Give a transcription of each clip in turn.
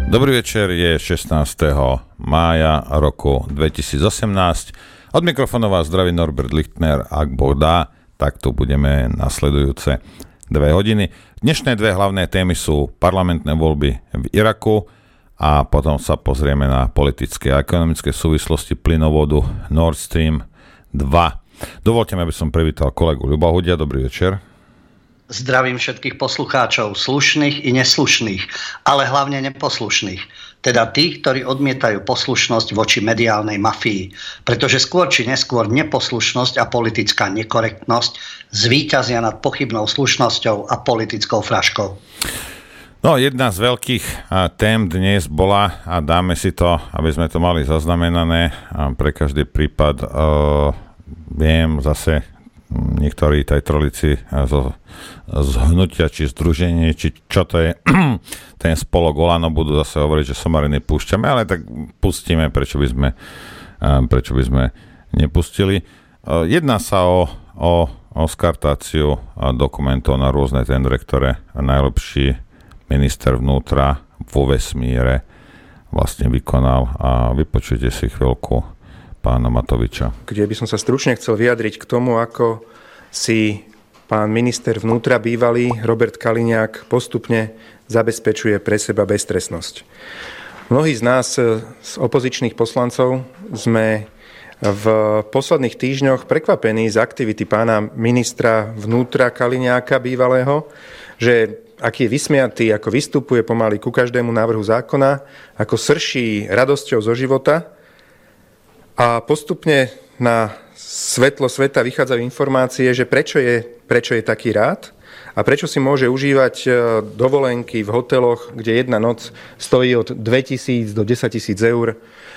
Dobrý večer, je 16. mája roku 2018. Od mikrofónu vás zdraví Norbert Lichtner. Ak Boh dá, tak tu budeme nasledujúce 2 hodiny. Dnešné 2 hlavné témy sú parlamentné voľby v Iraku a potom sa pozrieme na politické a ekonomické súvislosti plynovodu Nord Stream 2. Dovolte mi, aby som privítal kolegu Ľuba Hudia. Dobrý večer. Zdravím všetkých poslucháčov, slušných i neslušných, ale hlavne neposlušných. Teda tých, ktorí odmietajú poslušnosť voči mediálnej mafii. Pretože skôr či neskôr neposlušnosť a politická nekorektnosť zvíťazia nad pochybnou slušnosťou a politickou fraškou. No, jedna z veľkých tém dnes bola, a dáme si to, aby sme to mali zaznamenané, pre každý prípad viem zase, niektorí tajtrolici z hnutia, či združenie, či čo to je, ten spolok Olano budú zase hovoriť, že somariny púšťame, ale tak pustíme, prečo by sme nepustili. Jedná sa o skartáciu dokumentov na rôzne tendre, ktoré najlepší minister vnútra vo vesmíre vlastne vykonal, a vypočujte si chvíľku pána Matoviča. Kde by som sa stručne chcel vyjadriť k tomu, ako si pán minister vnútra bývalý Robert Kaliňák postupne zabezpečuje pre seba beztrestnosť. Mnohí z nás, z opozičných poslancov, sme v posledných týždňoch prekvapení z aktivity pána ministra vnútra Kaliňáka bývalého, že aký je vysmiatý, ako vystupuje pomaly ku každému návrhu zákona, ako srší radosťou zo života. A postupne na svetlo sveta vychádzajú informácie, že prečo je taký rád a prečo si môže užívať dovolenky v hoteloch, kde jedna noc stojí od 2 000 do 10 000 eur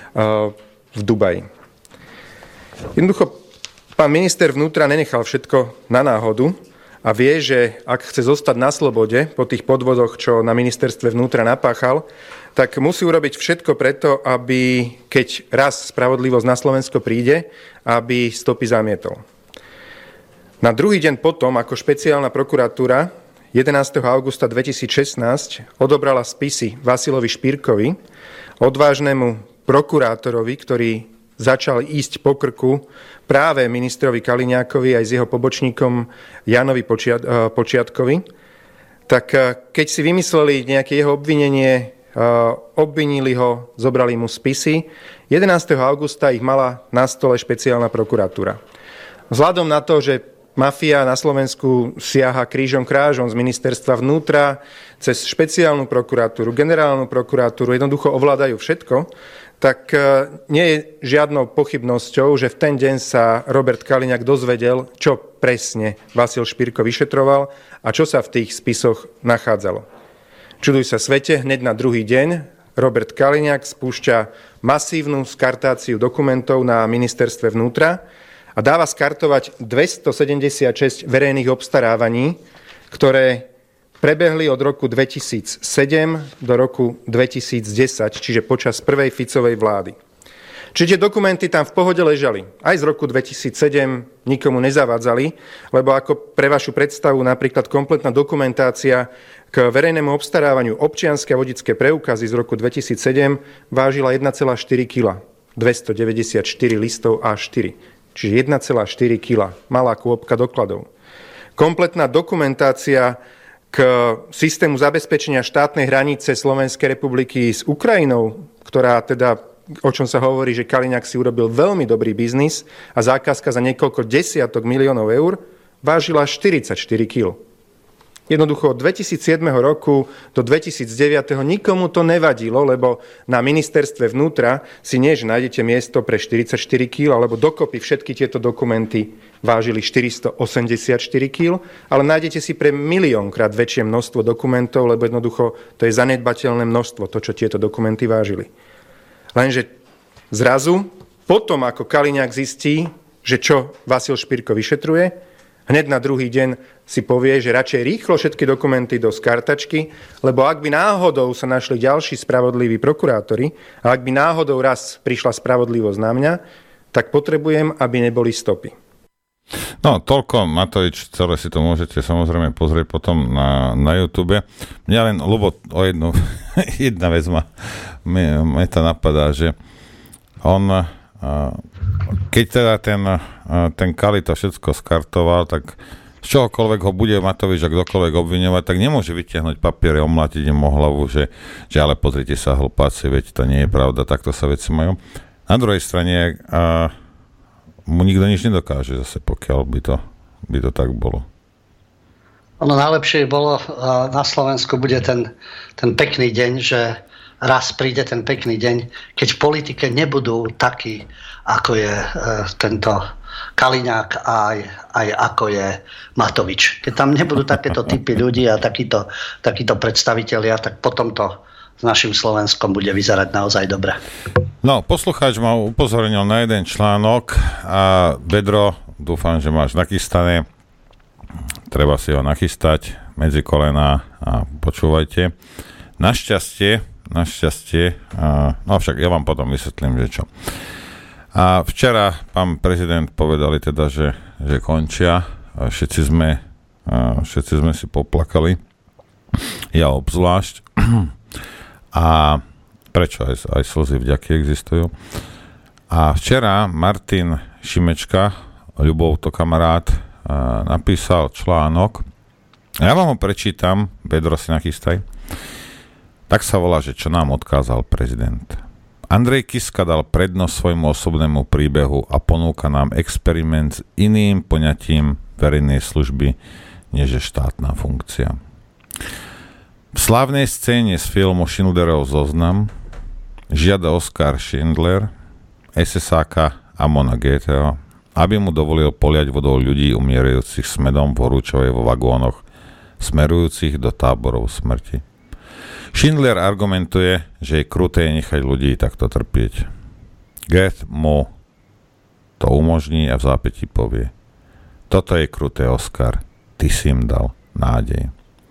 v Dubaji. Jednoducho, pán minister vnútra nenechal všetko na náhodu a vie, že ak chce zostať na slobode po tých podvodoch, čo na ministerstve vnútra napáchal, tak musí urobiť všetko preto, aby, keď raz spravodlivosť na Slovensko príde, aby stopy zamietol. Na druhý deň potom, ako špeciálna prokuratúra 11. augusta 2016 odobrala spisy Vasilovi Špírkovi, odvážnemu prokurátorovi, ktorý začal ísť po krku práve ministrovi Kaliňákovi aj s jeho pobočníkom Jánovi Počiatkovi, tak keď si vymysleli nejaké jeho obvinenie, obvinili ho, zobrali mu spisy. 11. augusta ich mala na stole špeciálna prokuratúra. Vzhľadom na to, že mafia na Slovensku siaha krížom krážom z ministerstva vnútra cez špeciálnu prokuratúru, generálnu prokuratúru, jednoducho ovládajú všetko, tak nie je žiadnou pochybnosťou, že v ten deň sa Robert Kaliňák dozvedel, čo presne Vasil Špírko vyšetroval a čo sa v tých spisoch nachádzalo. Čuduj sa svete, hneď na druhý deň Robert Kaliňák spúšťa masívnu skartáciu dokumentov na ministerstve vnútra a dáva skartovať 276 verejných obstarávaní, ktoré prebehli od roku 2007 do roku 2010, čiže počas prvej Ficovej vlády. Čiže tie dokumenty tam v pohode ležali. Aj z roku 2007 nikomu nezavádzali, lebo ako pre vašu predstavu napríklad kompletná dokumentácia k verejnému obstarávaniu občianske a vodičské preukazy z roku 2007 vážila 1,4 kg, 294 listov A4, čiže 1,4 kg, malá kôpka dokladov. Kompletná dokumentácia k systému zabezpečenia štátnej hranice Slovenskej republiky s Ukrajinou, ktorá teda, o čom sa hovorí, že Kaliňák si urobil veľmi dobrý biznis a zákazka za niekoľko desiatok miliónov eur, vážila 44 kg. Jednoducho od 2007 roku do 2009 nikomu to nevadilo, lebo na ministerstve vnútra si nie, že nájdete miesto pre 44 kg, alebo dokopy všetky tieto dokumenty vážili 484 kg, ale nájdete si pre miliónkrát väčšie množstvo dokumentov, lebo jednoducho to je zanedbateľné množstvo, to, čo tieto dokumenty vážili. Lenže zrazu, potom ako Kaliňák zistí, že čo Vasil Špírko vyšetruje, hneď na druhý deň si povie, že radšej rýchlo všetky dokumenty do skartačky, lebo ak by náhodou sa našli ďalší spravodliví prokurátori a ak by náhodou raz prišla spravodlivosť na mňa, tak potrebujem, aby neboli stopy. No, toľko, Matovič, celé si to môžete samozrejme pozrieť potom na YouTube. Mňa len, Ľubo, jedna vec ma to napadá, že on, keď teda ten Kali to všetko skartoval, tak z čohokoľvek ho bude Matovič a kdokoľvek obviňovať, tak nemôže vytiahnuť papiere, omlatiť im o hlavu, že ale pozrite sa, hlupáci, veď to nie je pravda, takto sa veci majú. Na druhej strane, mu nikto nič nedokáže zase, pokiaľ by to tak bolo. Ono najlepšie bolo, na Slovensku bude ten pekný deň, že raz príde ten pekný deň, keď v politike nebudú takí, ako je tento Kaliňák aj ako je Matovič. Keď tam nebudú takéto typy ľudí a takíto predstavitelia, tak potom to s našim Slovenskom bude vyzerať naozaj dobre. No, poslucháč ma upozornil na jeden článok a Bedro, dúfam, že máš nachystané. Treba si ho nachystať medzi kolená a počúvajte. Našťastie, no však ja vám potom vysvetlím, že čo. A včera pán prezident povedali teda, že končia. Všetci sme si poplakali. Ja obzvlášť. A prečo aj slzy vďaky existujú. A včera Martin Šimečka, Ľubov to kamarát, napísal článok. Ja vám ho prečítam, Bedro si nachystaj. Tak sa volá, že čo nám odkázal prezident. Andrej Kiska dal prednosť svojmu osobnému príbehu a ponúka nám experiment s iným poňatím verejnej služby, než je štátna funkcia. V slávnej scéne z filmu Schindlerov zoznam žiada Oskar Schindler SS-áka Amona Goetheho, aby mu dovolil poliať vodou ľudí umierajúcich smedom v horúčovej vo vagónoch, smerujúcich do táborov smrti. Schindler argumentuje, že je kruté nechať ľudí takto trpieť. Goethe mu to umožní a v zápätí povie: toto je kruté, Oskar, ty si im dal nádej.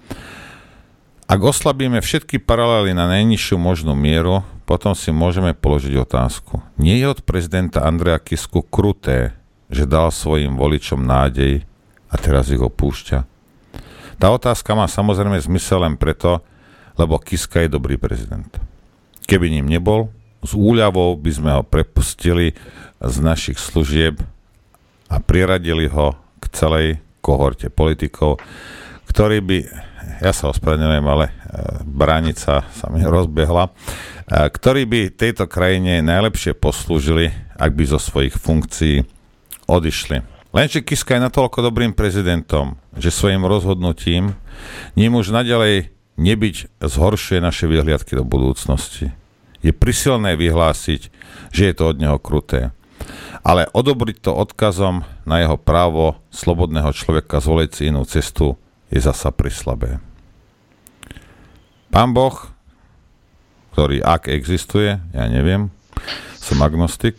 Ak oslabíme všetky paralely na najnižšiu možnú mieru, potom si môžeme položiť otázku. Nie je od prezidenta Andreja Kisku kruté, že dal svojim voličom nádej a teraz ich opúšťa? Tá otázka má samozrejme zmysel len preto, lebo Kiska je dobrý prezident. Keby ním nebol, s úľavou by sme ho prepustili z našich služieb a priradili ho k celej kohorte politikov, ktorí by, ja sa ospravedlňujem, ale bránica sa mi rozbehla, ktorí by tejto krajine najlepšie poslúžili, ak by zo svojich funkcií odišli. Lenže Kiska je natoľko dobrým prezidentom, že svojim rozhodnutím ním už naďalej nebyť zhoršuje naše vyhliadky do budúcnosti. Je prisilné vyhlásiť, že je to od neho kruté. Ale odobriť to odkazom na jeho právo slobodného človeka zvoliť si inú cestu je zasa prislabé. Pán Boh, ktorý ak existuje, ja neviem, som agnostik,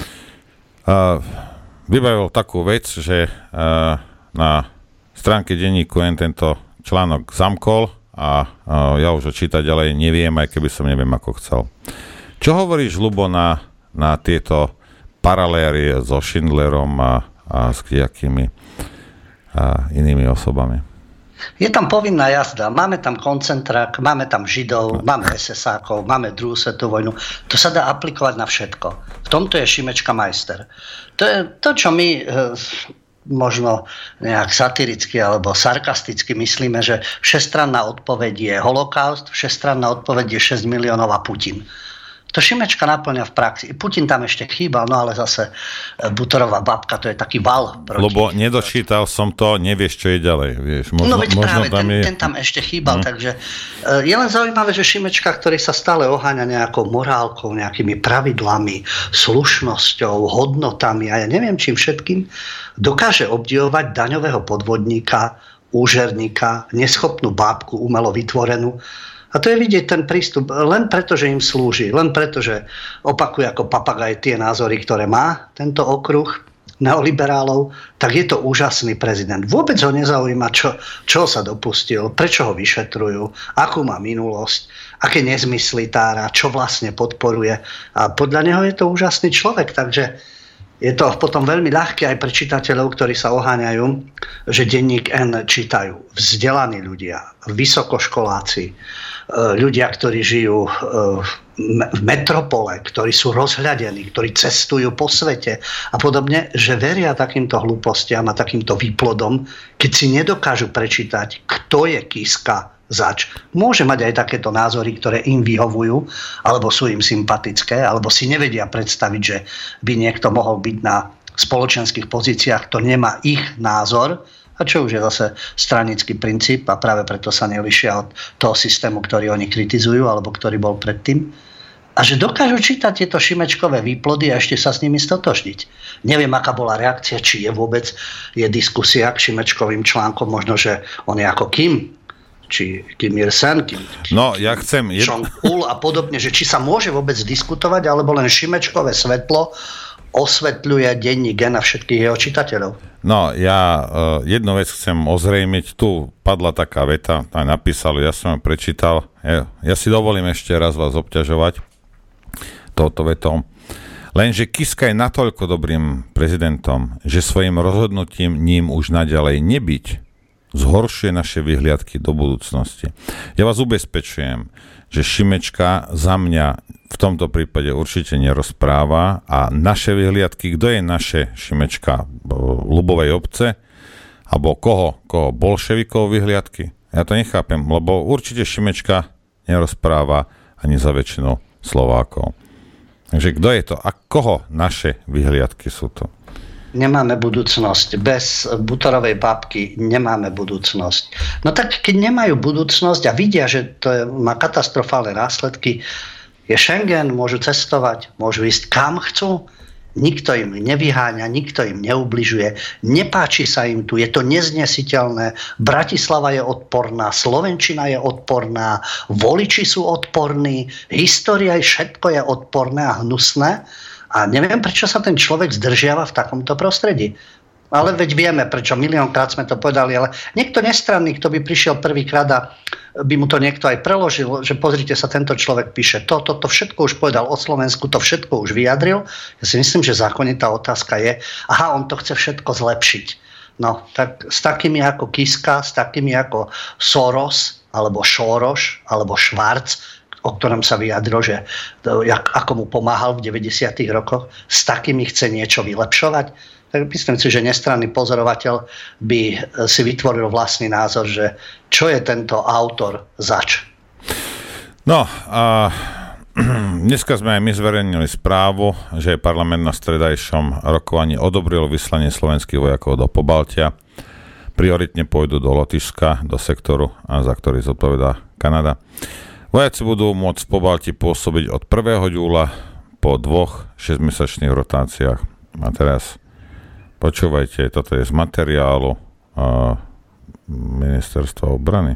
vybavil takú vec, že na stránke denníku tento článok zamkol a ja už ho čítať ďalej neviem, aj keby som neviem ako chcel. Čo hovoríš, Ľubo, na tieto paraléry so Schindlerom a s kdejakými inými osobami? Je tam povinná jazda. Máme tam koncentrák, máme tam Židov, máme SS-ákov, máme druhú svetovú vojnu. To sa dá aplikovať na všetko. V tomto je Šimečka majster. To je to, čo my možno nejak satiricky alebo sarkasticky myslíme, že všestranná odpoveď je holokaust, všestranná odpoveď je 6 miliónov a Putin. To Šimečka naplňa v praxi. Putin tam ešte chýbal, no ale zase Butorová babka, to je taký val. Lebo nedočítal som to, nevieš, čo je ďalej. Vieš, možno, no veď práve, tam ten tam ešte chýbal, takže je len zaujímavé, že Šimečka, ktorý sa stále oháňa nejakou morálkou, nejakými pravidlami, slušnosťou, hodnotami a ja neviem čím všetkým, dokáže obdivovať daňového podvodníka, úžerníka, neschopnú bábku umelo vytvorenú. A to je vidieť ten prístup len preto, že im slúži, len preto, že opakuje ako papagaj tie názory, ktoré má tento okruh neoliberálov, tak je to úžasný prezident. Vôbec ho nezaujíma, čo sa dopustil, prečo ho vyšetrujú, akú má minulosť, aké nezmysly tára, čo vlastne podporuje. A podľa neho je to úžasný človek, takže Je to potom veľmi ľahké aj pre čitateľov, ktorí sa oháňajú, že denník N čítajú vzdelaní ľudia, vysokoškoláci, ľudia, ktorí žijú v metropole, ktorí sú rozhľadení, ktorí cestujú po svete a podobne, že veria takýmto hlúpostiam a takýmto výplodom, keď si nedokážu prečítať, kto je Kiska zač. Môže mať aj takéto názory, ktoré im vyhovujú, alebo sú im sympatické, alebo si nevedia predstaviť, že by niekto mohol byť na spoločenských pozíciách, kto nemá ich názor, a čo už je zase stranický princíp a práve preto sa nevyšia od toho systému, ktorý oni kritizujú, alebo ktorý bol predtým. A že dokážu čítať tieto šimečkové výplody a ešte sa s nimi stotožniť. Neviem, aká bola reakcia, či je vôbec diskusia k šimečkovým článkom, možno, že on je ako Kim, či Kim Il-sen, no, ja chcem Jong-il a podobne, že či sa môže vôbec diskutovať, alebo len šimečkové svetlo osvetľuje denník N a všetkých jeho čitateľov. No, ja jednu vec chcem ozrejmiť. Tu padla taká veta, aj napísali, ja som ju prečítal. Ja si dovolím ešte raz vás obťažovať touto vetou. Lenže Kiska je natoľko dobrým prezidentom, že svojim rozhodnutím ním už naďalej nebyť zhoršuje naše vyhliadky do budúcnosti. Ja vás ubezpečujem, že Šimečka za mňa v tomto prípade určite nerozpráva a naše vyhliadky, kto je naše Šimečka? Ľubovej obce? Alebo koho? Bolševikov vyhliadky? Ja to nechápem, lebo určite Šimečka nerozpráva ani za väčšinu Slovákov. Takže kto je to? A koho naše vyhliadky sú to? Nemáme budúcnosť. Bez Butorovej babky nemáme budúcnosť. No tak keď nemajú budúcnosť a vidia, že to má katastrofálne následky, je Schengen, môžu cestovať, môžu ísť kam chcú, nikto im nevyháňa, nikto im neubližuje, nepáči sa im tu, je to neznesiteľné, Bratislava je odporná, Slovenčina je odporná, voliči sú odporní, história, všetko je odporné a hnusné. A neviem, prečo sa ten človek zdržiava v takomto prostredí. Ale veď vieme, prečo, miliónkrát sme to povedali, ale niekto nestranný, kto by prišiel prvýkrát a by mu to niekto aj preložil, že pozrite sa, tento človek píše to všetko už povedal o Slovensku, to všetko už vyjadril. Ja si myslím, že zákonitá otázka je, aha, on to chce všetko zlepšiť. No, tak s takými ako Kiska, s takými ako Soros, alebo Šoroš, alebo Švarc, o ktorom sa vyjadril, že ako mu pomáhal v 90. rokoch, s takými chce niečo vylepšovať. Tak myslím si, že nestranný pozorovateľ by si vytvoril vlastný názor, že čo je tento autor zač. No a dneska sme aj my zverejnili správu, že parlament na stredajšom rokovaní odobril vyslanie slovenských vojakov do Pobaltia. Prioritne pôjdu do Lotyšska, do sektoru, za ktorý zodpovedá Kanada. Vojaci budú môcť v Pobalti pôsobiť od 1. júla po 2 6-mesačných rotáciách. A teraz počúvajte, toto je z materiálu Ministerstva obrany.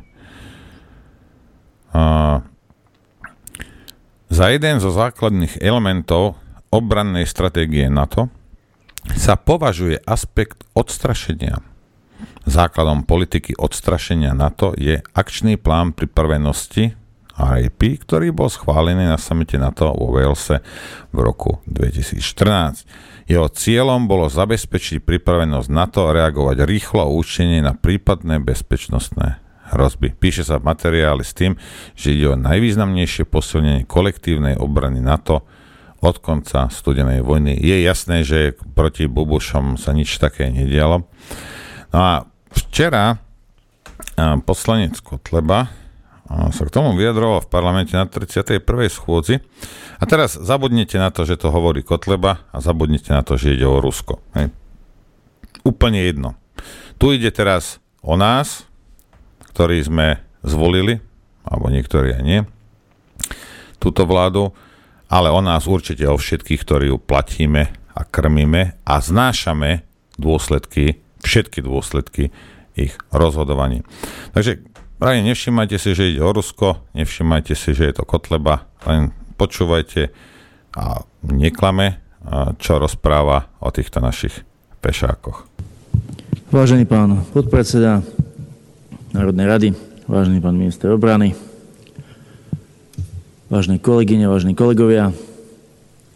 Za jeden zo základných elementov obrannej stratégie NATO sa považuje aspekt odstrašenia. Základom politiky odstrašenia NATO je akčný plán pripravenosti RAP, ktorý bol schválený na samite NATO vo Walese v roku 2014. Jeho cieľom bolo zabezpečiť pripravenosť NATO reagovať rýchlo a účinne na prípadné bezpečnostné hrozby. Píše sa v materiáli s tým, že ide o najvýznamnejšie posilnenie kolektívnej obrany NATO od konca studenej vojny. Je jasné, že proti Bubušom sa nič také nedialo. No a včera poslanec Kotleba sa k tomu vyjadroval v parlamente na 31. schôdzi. A teraz zabudnite na to, že to hovorí Kotleba a zabudnite na to, že ide o Rusko. Hej. Úplne jedno. Tu ide teraz o nás, ktorí sme zvolili, alebo niektorí aj nie, túto vládu, ale o nás určite o všetkých, ktorí ju platíme a krmíme a znášame všetky dôsledky ich rozhodovaní. Takže nevšimajte si, že ide o Rusko, nevšimajte si, že je to Kotleba, len počúvajte a neklame, čo rozpráva o týchto našich pešákoch. Vážený pán podpredseda Národnej rady, vážený pán minister obrany, vážené kolegyne, vážení kolegovia,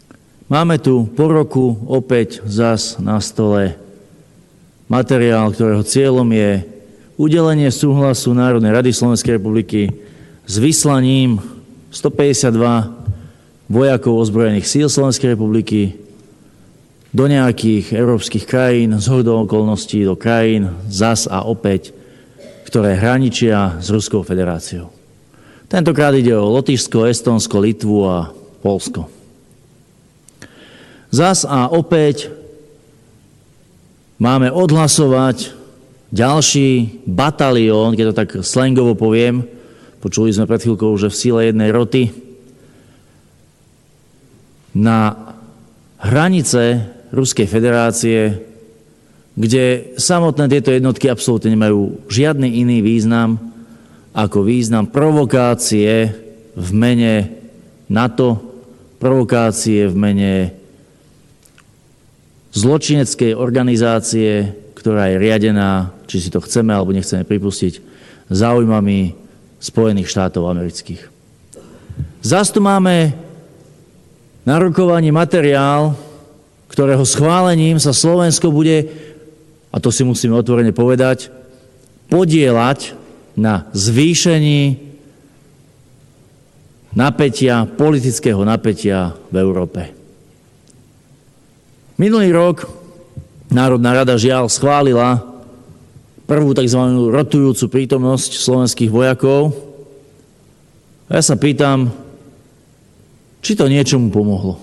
Máme tu po roku opäť zas na stole materiál, ktorého cieľom je udelenie súhlasu Národnej rady Slovenskej republiky s vyslaním 152 vojakov ozbrojených síl Slovenskej republiky do nejakých európskych krajín, zhodou okolností do krajín zas a opäť, ktoré hraničia s Ruskou federáciou. Tentokrát ide o Lotyšsko, Estónsko, Litvu a Poľsko. Zas a opäť máme odhlasovať ďalší batalión, keď to tak slangovo poviem, počuli sme pred chvíľkou, že v síle jednej roty, na hranice Ruskej federácie, kde samotné tieto jednotky absolútne nemajú žiadny iný význam ako význam provokácie v mene NATO, provokácie v mene zločineckej organizácie, ktorá je riadená, či si to chceme alebo nechceme pripustiť, záujmami Spojených štátov amerických. Zas tu máme na rokovaní materiál, ktorého schválením sa Slovensko bude, a to si musíme otvorene povedať, podieľať na zvýšení napätia, politického napätia v Európe. Minulý rok Národná rada žiaľ schválila prvú tzv. Rotujúcu prítomnosť slovenských vojakov. A ja sa pýtam, či to niečomu pomohlo.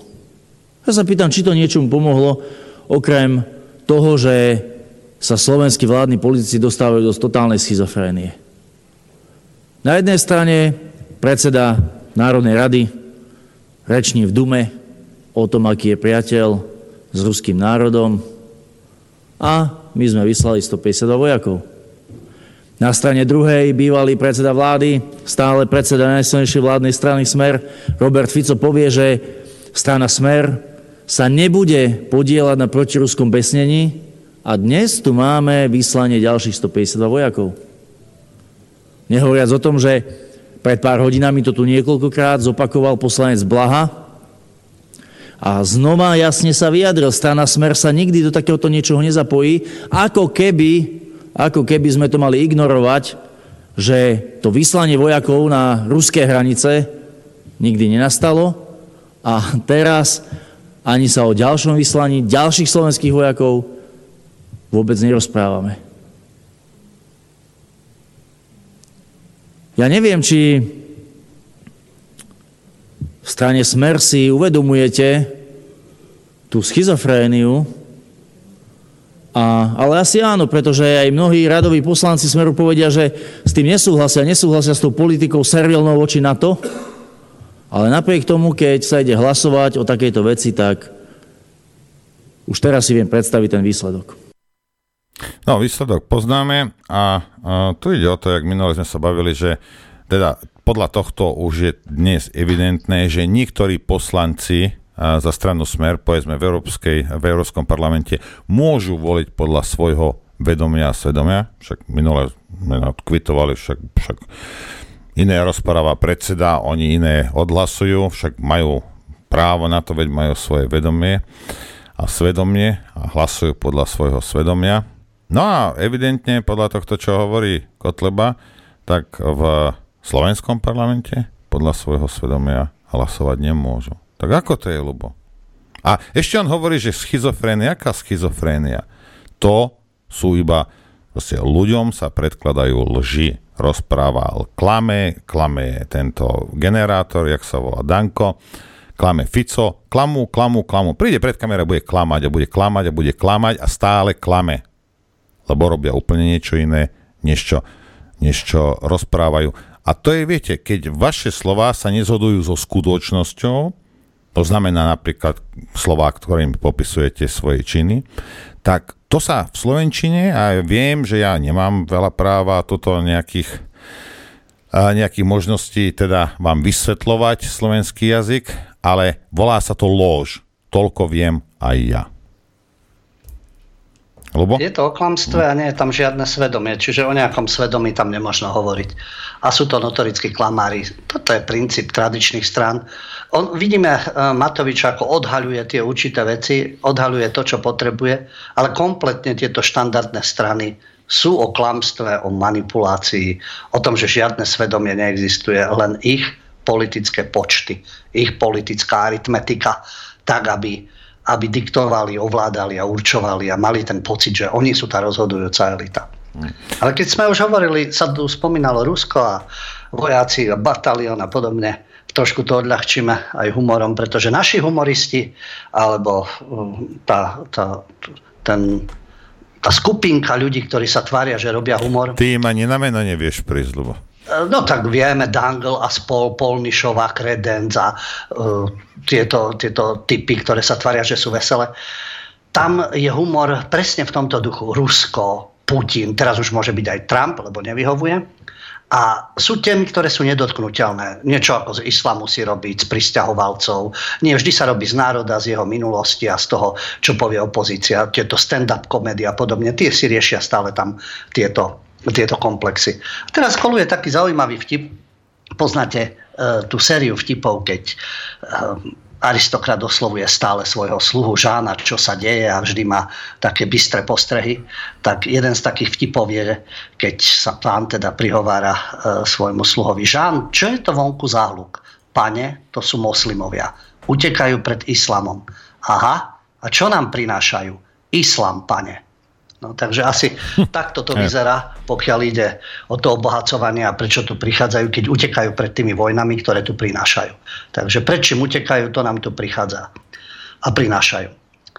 Okrem toho, že sa slovenskí vládni politici dostávajú do totálnej schizofrénie. Na jednej strane predseda Národnej rady reční v Dume o tom, aký je priateľ s ruským národom, a my sme vyslali 152 vojakov. Na strane druhej bývalý predseda vlády, stále predseda najsilnejšej vládnej strany Smer, Robert Fico povie, že strana Smer sa nebude podieľať na protiruskom besnení a dnes tu máme vyslanie ďalších 152 vojakov. Nehovoriac o tom, že pred pár hodinami to tu niekoľkokrát zopakoval poslanec Blaha, a znova jasne sa vyjadril, strana Smer sa nikdy do takéhoto niečoho nezapojí, ako keby sme to mali ignorovať, že to vyslanie vojakov na ruské hranice nikdy nenastalo a teraz ani sa o ďalšom vyslaní ďalších slovenských vojakov vôbec nerozprávame. Ja neviem, či v strane Smer si uvedomujete tú schizofréniu, ale asi áno, pretože aj mnohí radoví poslanci Smeru povedia, že s tým nesúhlasia s tou politikou servilnou voči NATO, ale napriek tomu, keď sa ide hlasovať o takejto veci, tak už teraz si viem predstaviť ten výsledok. No, výsledok poznáme a tu ide o to, jak minule sme sa bavili, že teda podľa tohto už je dnes evidentné, že niektorí poslanci za stranu Smer, povedzme v Európskom parlamente, môžu voliť podľa svojho vedomia a svedomia. Však minule sme kvitovali, však iné rozpráva predseda, oni iné odhlasujú, však majú právo na to, veď majú svoje vedomie a svedomie a hlasujú podľa svojho svedomia. No a evidentne podľa tohto, čo hovorí Kotleba, tak v slovenskom parlamente podľa svojho svedomia hlasovať nemôžu. Tak ako to je, Ľubo? A ešte on hovorí, že schizofrénia, aká schizofrénia? To sú iba, proste ľuďom sa predkladajú lži, rozprával, klame tento generátor, jak sa volá Danko, klame Fico, klamú. Príde pred kamerou, bude klamať a stále klame. Lebo robia úplne niečo iné, než čo rozprávajú. A to je, viete, keď vaše slová sa nezhodujú so skutočnosťou, to znamená napríklad slová, ktorým popisujete svoje činy, tak to sa v slovenčine, a viem, že ja nemám veľa práva toto nejakých možností teda vám vysvetľovať slovenský jazyk, ale volá sa to lož. Toľko viem aj ja. Lebo? Je to o klamstve a nie je tam žiadne svedomie, čiže o nejakom svedomí tam nemožno hovoriť. A sú to notorickí klamári. Toto je princíp tradičných strán. Vidíme Matoviča, ako odhaľuje tie určité veci, odhaľuje to, čo potrebuje, ale kompletne tieto štandardné strany sú o klamstve, o manipulácii, o tom, že žiadne svedomie neexistuje, len ich politické počty, ich politická aritmetika, tak aby diktovali, ovládali a určovali a mali ten pocit, že oni sú tá rozhodujúca elita. Ale keď sme už hovorili, sa tu spomínalo Rusko a vojaci a batalión a podobne, trošku to odľahčíme aj humorom, pretože naši humoristi, alebo tá skupinka ľudí, ktorí sa tvária, že robia humor. Ty im ani na meno nevieš prísť, Ľubo. No tak vieme, Dangle a spol, Polnišová, Kredenc a tieto typy, ktoré sa tvária, že sú veselé. Tam je humor presne v tomto duchu. Rusko, Putin, teraz už môže byť aj Trump, lebo nevyhovuje. A sú témy, ktoré sú nedotknuteľné. Niečo ako z islamu si robiť, z prisťahovalcov. Nie vždy sa robí z národa, z jeho minulosti a z toho, čo povie opozícia. Tieto stand-up komedy a podobne. Tie si riešia stále tam tieto komplexy. A teraz koluje taký zaujímavý vtip. Poznáte tú sériu vtipov, keď aristokrat oslovuje stále svojho sluhu Žána, čo sa deje a vždy má také bystré postrehy. Tak jeden z takých vtipov je, keď sa pán teda prihovára svojmu sluhovi: Žán, čo je to vonku za hluk? Pane, to sú moslimovia. Utekajú pred islamom. Aha, a čo nám prinášajú? Islam, pane. No, takže asi takto to vyzerá, pokiaľ ide o to obohacovanie a prečo tu prichádzajú, keď utekajú pred tými vojnami, ktoré tu prinášajú. Takže prečím utekajú, to nám tu prichádza a prinášajú.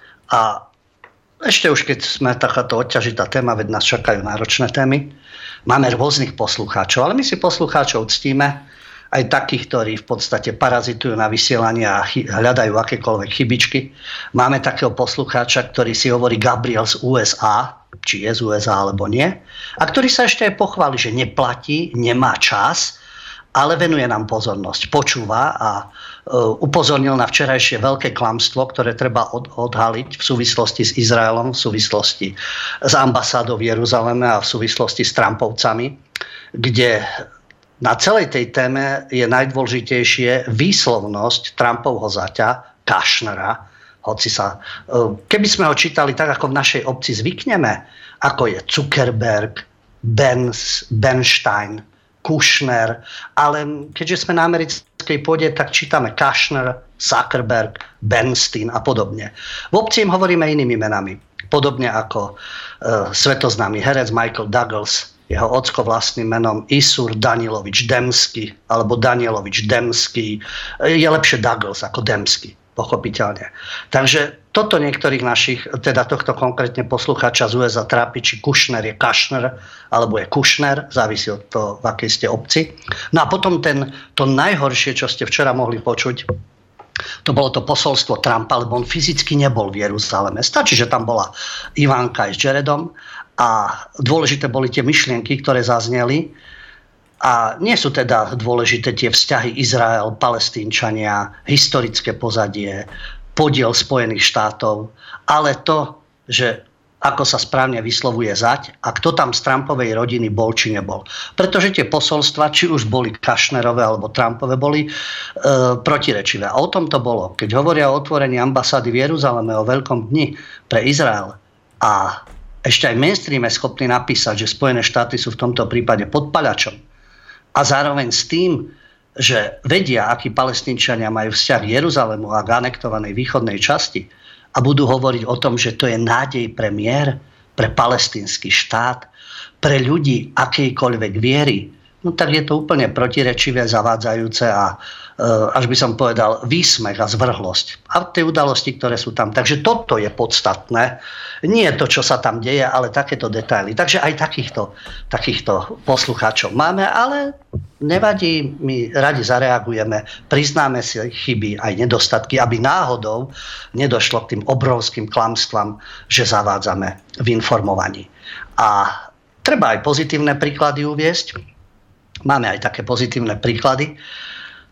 A ešte už keď sme takáto odťažitá téma, veď nás čakajú náročné témy, máme rôznych poslucháčov, ale my si poslucháčov ctíme, aj takých, ktorí v podstate parazitujú na vysielaní a hľadajú akékoľvek chybičky. Máme takého poslucháča, ktorý si hovorí Gabriel z USA, či je z USA alebo nie, a ktorý sa ešte aj pochváli, že neplatí, nemá čas, ale venuje nám pozornosť, počúva a upozornil na včerajšie veľké klamstvo, ktoré treba odhaliť v súvislosti s Izraelom, v súvislosti s ambasádou v Jeruzaleme a v súvislosti s Trumpovcami, kde na celej tej téme je najdôležitejšie výslovnosť Trumpovho zaťa, Kushnera, hoci sa, keby sme ho čítali tak, ako v našej obci zvykneme, ako je Zuckerberg, Bernstein, Kushner, ale keďže sme na americkej pôde, tak čítame Kushner, Zuckerberg, Bernstein a podobne. V obci im hovoríme inými menami, podobne ako svetoznámy herec Michael Douglas, jeho ocko vlastným menom Isur Danilovič Demský, alebo Danielovič Demský. Je lepšie Douglas ako Demský, pochopiteľne. Takže toto niektorých našich, teda tohto konkrétne poslucháča z USA trápi, či Kushner je Kushner, alebo je Kushner, závisí od toho, v akej ste obci. No a potom to najhoršie, čo ste včera mohli počuť, to bolo to posolstvo Trumpa, lebo on fyzicky nebol v Jeruzaleme. Stačí, že tam bola Ivanka aj s Jaredom, a dôležité boli tie myšlienky, ktoré zazneli. A nie sú teda dôležité tie vzťahy Izrael, Palestínčania, historické pozadie, podiel Spojených štátov, ale to, že ako sa správne vyslovuje zať a kto tam z Trumpovej rodiny bol či nebol. Pretože tie posolstva, či už boli Kushnerové alebo Trumpové, boli protirečivé. A o tom to bolo. Keď hovoria o otvorení ambasády v Jeruzaleme, o veľkom dni pre Izrael a ešte aj mainstream je schopný napísať, že Spojené štáty sú v tomto prípade podpaľačom. A zároveň s tým, že vedia, akí Palestínčania majú vzťah k Jeruzalému a k anektovanej východnej časti a budú hovoriť o tom, že to je nádej pre mier, pre palestínsky štát, pre ľudí akejkoľvek viery, no tak je to úplne protirečivé, zavádzajúce a až by som povedal výsmech a zvrhlosť. A tie udalosti, ktoré sú tam. Takže toto je podstatné. Nie to, čo sa tam deje, ale takéto detaily. Takže aj takýchto poslucháčov máme, ale nevadí, my radi zareagujeme, priznáme si chyby aj nedostatky, aby náhodou nedošlo k tým obrovským klamstvám, že zavádzame v informovaní. A treba aj pozitívne príklady uviesť. Máme aj také pozitívne príklady.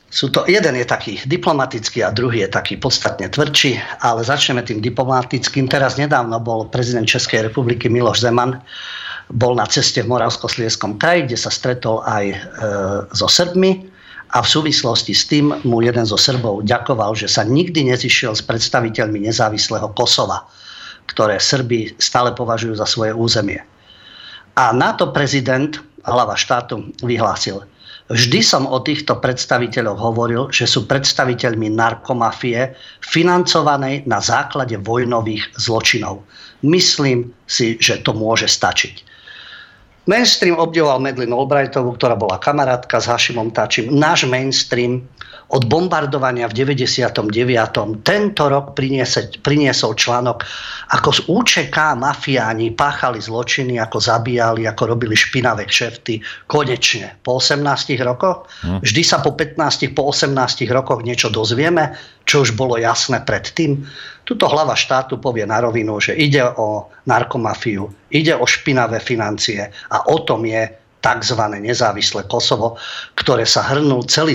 Jeden je taký diplomatický a druhý je taký podstatne tvrdší, ale začneme tým diplomatickým. Teraz nedávno bol prezident Českej republiky Miloš Zeman, bol na ceste v Moravskoslezskom kraji, kde sa stretol aj so Srbmi a v súvislosti s tým mu jeden zo Srbov ďakoval, že sa nikdy nezišiel s predstaviteľmi nezávislého Kosova, ktoré Srbi stále považujú za svoje územie. A na to prezident, hlava štátu, vyhlásil: vždy som o týchto predstaviteľoch hovoril, že sú predstaviteľmi narkomafie financovanej na základe vojnových zločinov. Myslím si, že to môže stačiť. Mainstream obdivoval Madeleine Albrightovú, ktorá bola kamarátka s Hašimom Tačím. Náš mainstream od bombardovania v 99. tento rok priniesol článok, ako z UČK mafiáni páchali zločiny, ako zabíjali, ako robili špinavé kšefty. Konečne. Po 18 rokoch? Vždy sa po 15, po 18 rokoch niečo dozvieme, čo už bolo jasné predtým. Tuto hlava štátu povie na rovinu, že ide o narkomafiu, ide o špinavé financie a o tom je tzv. Nezávislé Kosovo, ktoré sa hrnul celý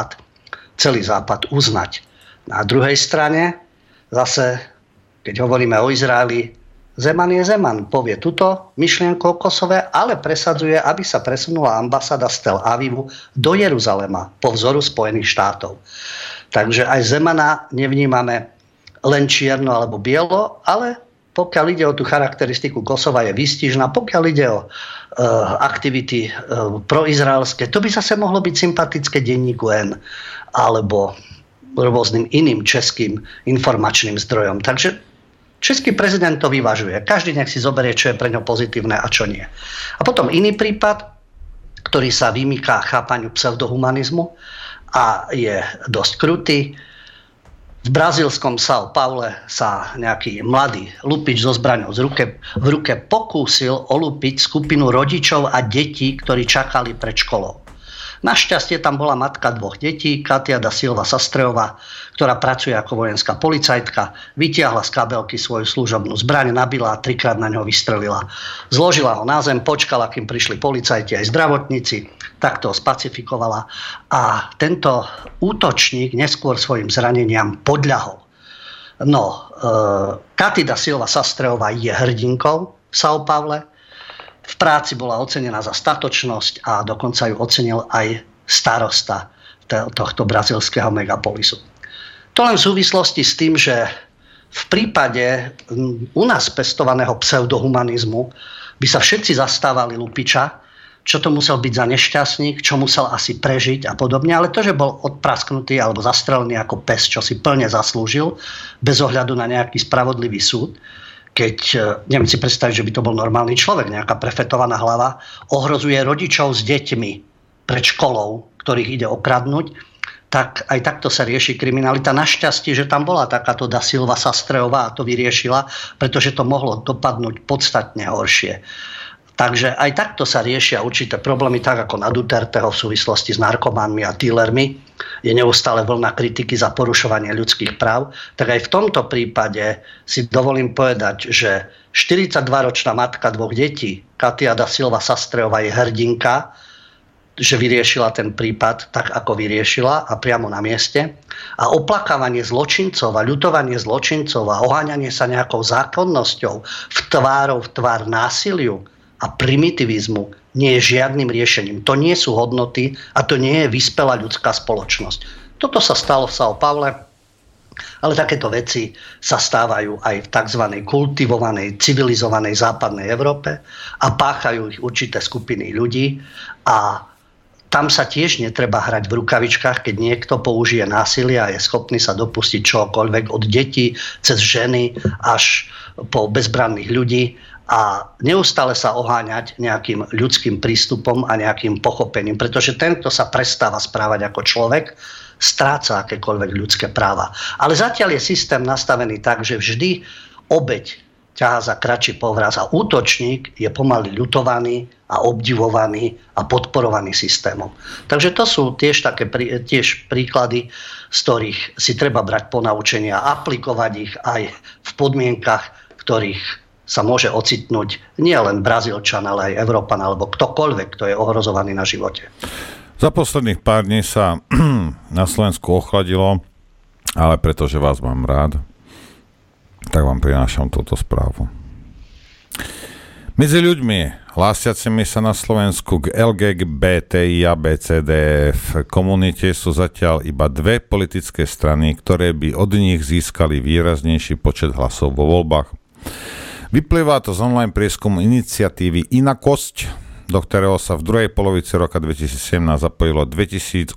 Západ uznať. Na druhej strane zase, keď hovoríme o Izraeli, Zeman je Zeman. Povie túto myšlienku o Kosove, ale presadzuje, aby sa presunula ambasáda z Tel Avivu do Jeruzalema po vzoru Spojených štátov. Takže aj Zemana nevnímame len čierno alebo bielo, ale pokiaľ ide o tú charakteristiku Kosova, je výstižná. Pokiaľ ide o aktivity proizraelské, to by zase mohlo byť sympatické denníku N alebo rôznym iným českým informačným zdrojom. Takže český prezident to vyvažuje. Každý nech si zoberie, čo je pre ňo pozitívne a čo nie. A potom iný prípad, ktorý sa vymýka chápaniu pseudohumanizmu a je dosť krutý. V brazílskom São Paule sa nejaký mladý lupič so zbraňou v ruke pokúsil olúpiť skupinu rodičov a detí, ktorí čakali pred školou. Našťastie tam bola matka 2 detí, Katia da Silva Sastreová, ktorá pracuje ako vojenská policajtka, vytiahla z kabelky svoju služobnú zbraň, nabila a 3-krát na ňo vystrelila. Zložila ho na zem, počkala, kým prišli policajti aj zdravotníci, takto ho spacifikovala a tento útočník neskôr svojim zraneniam podľahol. Katia da Silva Sastreová je hrdinkou v São Paule. V práci bola ocenená za statočnosť a dokonca ju ocenil aj starosta tohto brazílskeho megapolisu. To len v súvislosti s tým, že v prípade u nás pestovaného pseudohumanizmu by sa všetci zastávali lupiča, čo to musel byť za nešťastník, čo musel asi prežiť a podobne, ale to, že bol odprasknutý alebo zastrelený ako pes, čo si plne zaslúžil, bez ohľadu na nejaký spravodlivý súd, keď, neviem si predstaviť, že by to bol normálny človek, nejaká prefetovaná hlava, ohrozuje rodičov s deťmi pred školou, ktorých ide okradnúť, tak aj takto sa rieši kriminalita. Našťastie, že tam bola takáto da Silva Sastreová a to vyriešila, pretože to mohlo dopadnúť podstatne horšie. Takže aj takto sa riešia určité problémy, tak ako na Duterteho v súvislosti s narkománmi a dealermi. Je neustále vlna kritiky za porušovanie ľudských práv. Tak aj v tomto prípade si dovolím povedať, že 42-ročná matka 2 detí, Katia da Silva Sastreová, je hrdinka, že vyriešila ten prípad tak, ako vyriešila a priamo na mieste. A oplakávanie zločincov a ľutovanie zločincov a oháňanie sa nejakou zákonnosťou v tvár násiliu a primitivizmu nie je žiadnym riešením. To nie sú hodnoty a to nie je vyspelá ľudská spoločnosť. Toto sa stalo v São Paule, ale takéto veci sa stávajú aj v tzv. Kultivovanej, civilizovanej západnej Európe a páchajú ich určité skupiny ľudí a tam sa tiež netreba hrať v rukavičkách, keď niekto použije násilie a je schopný sa dopustiť čokoľvek od detí cez ženy až po bezbranných ľudí a neustále sa oháňať nejakým ľudským prístupom a nejakým pochopením, pretože ten, kto sa prestáva správať ako človek, stráca akékoľvek ľudské práva. Ale zatiaľ je systém nastavený tak, že vždy obeť ťahá za kratší povraz a útočník je pomaly ľutovaný a obdivovaný a podporovaný systémom. Takže to sú tiež príklady, z ktorých si treba brať ponaučenia a aplikovať ich aj v podmienkach, v ktorých sa môže ocitnúť nie len Brazílčan, ale aj Európan alebo ktokoľvek, kto je ohrozovaný na živote. Za posledných pár dní sa na Slovensku ochladilo, ale pretože vás mám rád, tak vám prinášam túto správu. Medzi ľuďmi hlásiacimi sa na Slovensku k LGBTI a BCDF komunite sú zatiaľ iba dve politické strany, ktoré by od nich získali výraznejší počet hlasov vo voľbách. Vyplýva to z online prieskumu iniciatívy Inakosť, do ktorého sa v druhej polovici roka 2017 zapojilo 2088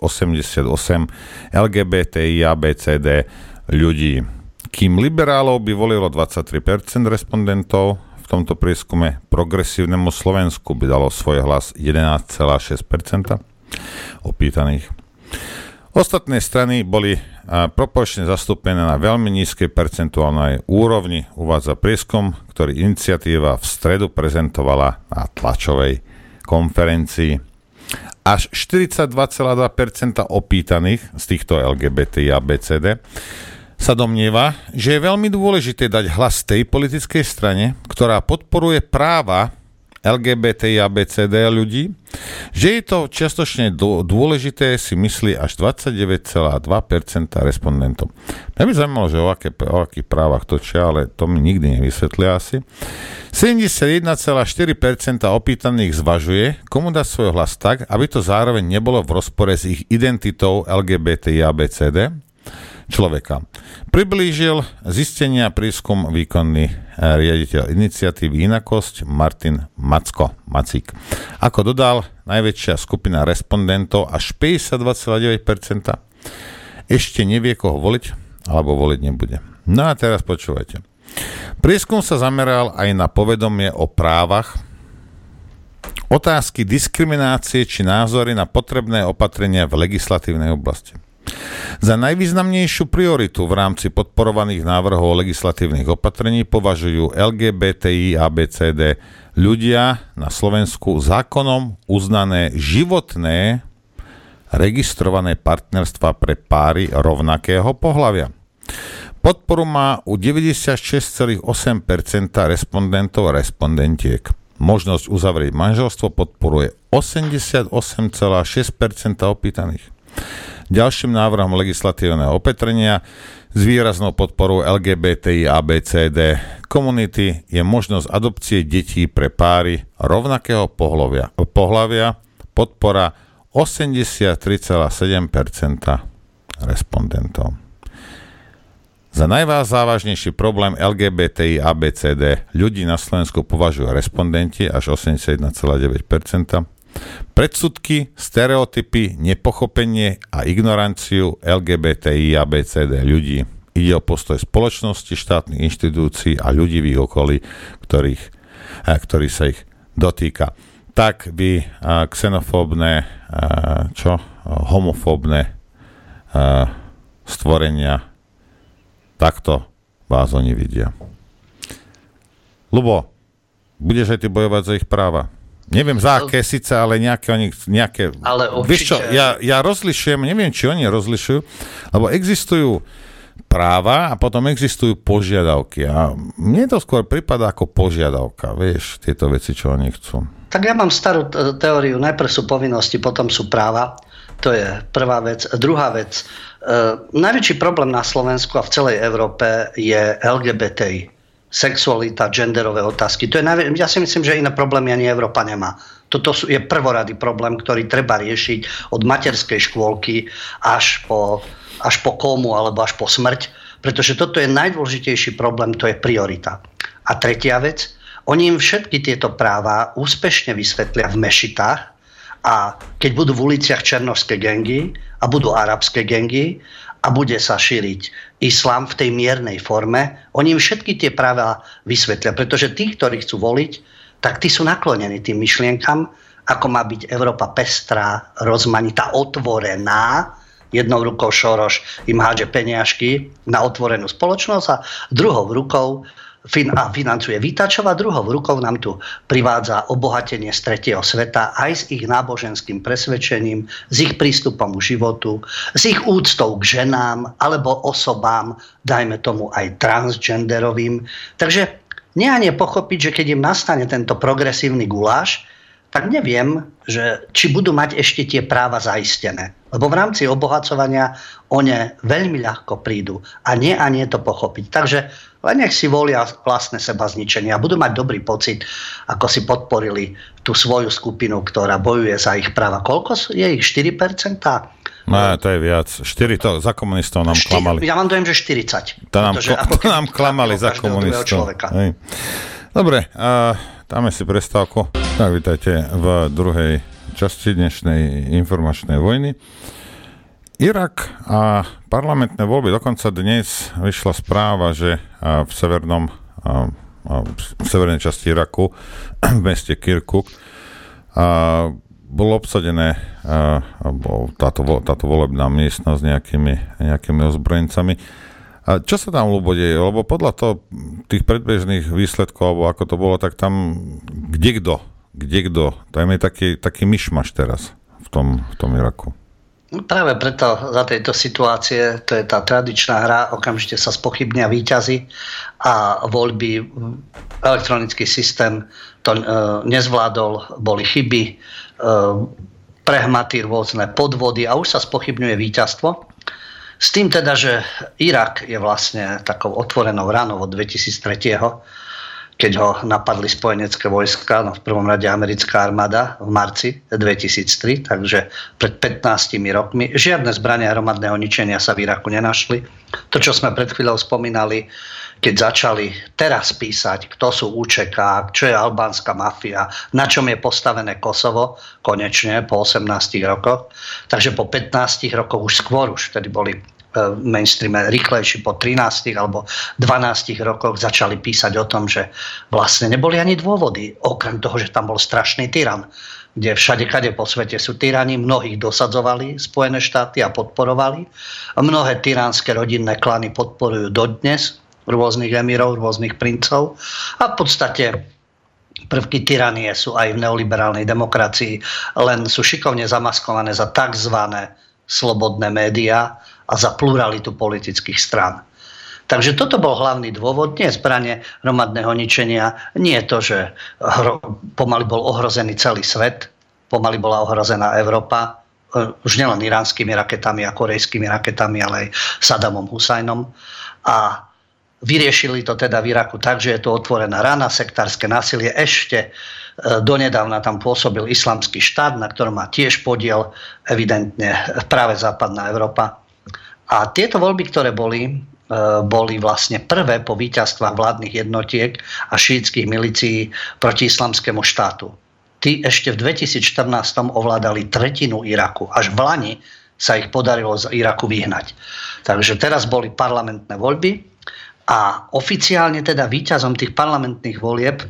LGBTI a BCD ľudí. Kým liberálov by volilo 23% respondentov, v tomto prieskume progresívnemu Slovensku by dalo svoj hlas 11,6% opýtaných. Ostatné strany boli proporčne zastúpené na veľmi nízkej percentuálnej úrovni, uvádza prieskum, ktorý iniciatíva v stredu prezentovala na tlačovej konferencii. Až 42,2% opýtaných z týchto LGBTI a BCD sa domnieva, že je veľmi dôležité dať hlas tej politickej strane, ktorá podporuje práva LGBTI a BCD ľudí, že je to čiastočne dôležité, si myslí až 29,2% respondentov. Mňa by zaujímalo, že o akých právach točia, ale to mi nikdy nevysvetlia asi. 71,4% opýtaných zvažuje, komu dať svoj hlas tak, aby to zároveň nebolo v rozpore s ich identitou LGBTI a BCD človeka. Priblížil zistenia prieskum výkonný riaditeľ iniciatívy Inakosť Martin Macík. Ako dodal, najväčšia skupina respondentov, až 52,9%, ešte nevie, koho voliť, alebo voliť nebude. No a teraz počúvajte. Prieskum sa zameral aj na povedomie o právach, otázky diskriminácie či názory na potrebné opatrenia v legislatívnej oblasti. Za najvýznamnejšiu prioritu v rámci podporovaných návrhov legislatívnych opatrení považujú LGBTI a BCD ľudia na Slovensku zákonom uznané životné registrované partnerstva pre páry rovnakého pohlavia. Podporu má u 96,8% respondentov a respondentiek. Možnosť uzavrieť manželstvo podporuje 88,6% opýtaných. Ďalším návrhom legislatívneho opatrenia s výraznou podporou LGBTI a BCD komunity je možnosť adopcie detí pre páry rovnakého pohlavia, podpora 83,7% respondentov. Za najzávažnejší problém LGBTI a BCD ľudí na Slovensku považujú respondenti až 81,9%, predsudky, stereotypy, nepochopenie a ignoranciu LGBTI a BCD ľudí. Ide o postoj spoločnosti, štátnych inštitúcií a ľudí v ich okolí, ktorí sa ich dotýka. Tak by xenofóbne, homofóbne stvorenia, takto vás oni vidia. Ľubo, budeš aj ty bojovať za ich práva? Neviem za aké síce, ale nejaké... Ale určite... Vieš čo, ja rozlišujem, neviem, či oni rozlišujú, lebo existujú práva a potom existujú požiadavky. A mne to skôr prípada ako požiadavka, vieš, tieto veci, čo oni chcú. Tak ja mám starú teóriu, najprv sú povinnosti, potom sú práva. To je prvá vec. Druhá vec, najväčší problém na Slovensku a v celej Európe je LGBTI. Sexualita, genderové otázky. Ja si myslím, že iné problémy ani Európa nemá. Toto je prvoradý problém, ktorý treba riešiť od materskej škôlky až po komu alebo až po smrť, pretože toto je najdôležitejší problém, to je priorita. A tretia vec, oni im všetky tieto práva úspešne vysvetlia v mešitách a keď budú v uliciach černovské gangy a budú arabské gangy a bude sa šíriť islám v tej miernej forme, oni im všetky tie práva vysvetlia, pretože tí, ktorí chcú voliť, tak tí sú naklonení tým myšlienkam, ako má byť Európa pestrá, rozmanitá, otvorená. Jednou rukou Šoroš im hádže peniažky na otvorenú spoločnosť a druhou rukou financuje Vítačov a druhou rukou nám tu privádza obohatenie z tretieho sveta aj s ich náboženským presvedčením, s ich prístupom k životu, s ich úctou k ženám alebo osobám, dajme tomu aj transgenderovým. Takže nie pochopiť, že keď im nastane tento progresívny guláš, tak neviem, že či budú mať ešte tie práva zaistené. Lebo v rámci obohacovania one veľmi ľahko prídu a nie to pochopiť. Takže len nech si volia vlastné seba zničenie a budú mať dobrý pocit, ako si podporili tú svoju skupinu, ktorá bojuje za ich práva. Koľko je ich? 4%? No, to je viac. 4 to za komunistov nám klamali. Ja mám dojem, že 40. To nám klamali za komunistov. Dobre, dáme si prestávku. Tak, vítajte v druhej časti dnešnej informačnej vojny. Irak a parlamentné voľby. Dokonca dnes vyšla správa, že v severnej časti Iraku, v meste Kirkuk, bolo obsadené táto volebná miestnosť nejakými ozbrojencami. A čo sa tam deje? Lebo podľa tých predbežných výsledkov, alebo ako to bolo, tak tam kto? Tam je taký myšmaš teraz v tom Iraku. Práve preto za tejto situácie, to je tá tradičná hra, okamžite sa spochybnia víťazi a voľby, elektronický systém to nezvládol, boli chyby, prehmaty, rôzne podvody a už sa spochybňuje víťazstvo. S tým teda, že Irak je vlastne takou otvorenou ranou od 2003, keď ho napadli spojenecké vojska, v prvom rade americká armáda v marci 2003, takže pred 15 rokmi. Žiadne zbrania hromadného ničenia sa v Iraku nenašli. To, čo sme pred chvíľou spomínali, keď začali teraz písať, kto sú UČK, čo je albánska mafia, na čom je postavené Kosovo, konečne po 18 rokoch. Takže po 15 rokoch už vtedy boli v mainstreame rýchlejší, po 13 alebo 12 rokoch začali písať o tom, že vlastne neboli ani dôvody, okrem toho, že tam bol strašný tyran, kde všade po svete sú tyrani, mnohých dosadzovali Spojené štáty a podporovali. Mnohé tyránske rodinné klany podporujú dodnes rôznych emírov, rôznych princov a v podstate prvky tyranie sú aj v neoliberálnej demokracii, len sú šikovne zamaskované za takzvané slobodné médiá a za pluralitu politických strán. Takže toto bol hlavný dôvod. Nie zbranie hromadného ničenia, nie je to, že pomaly bol ohrozený celý svet, pomaly bola ohrozená Európa, už nielen iránskymi raketami a korejskými raketami, ale aj Saddamom Husajnom. A vyriešili to teda v Iraku tak, že je to otvorená rana, sektárske násilie. Ešte donedávna tam pôsobil islamský štát, na ktorom má tiež podiel evidentne práve západná Európa. A tieto voľby, ktoré boli vlastne prvé po víťazstvách vládnych jednotiek a šíitskych milícií proti islamskému štátu. Tí ešte v 2014 ovládali tretinu Iraku. Až v lani sa ich podarilo z Iraku vyhnať. Takže teraz boli parlamentné voľby a oficiálne teda víťazom tých parlamentných volieb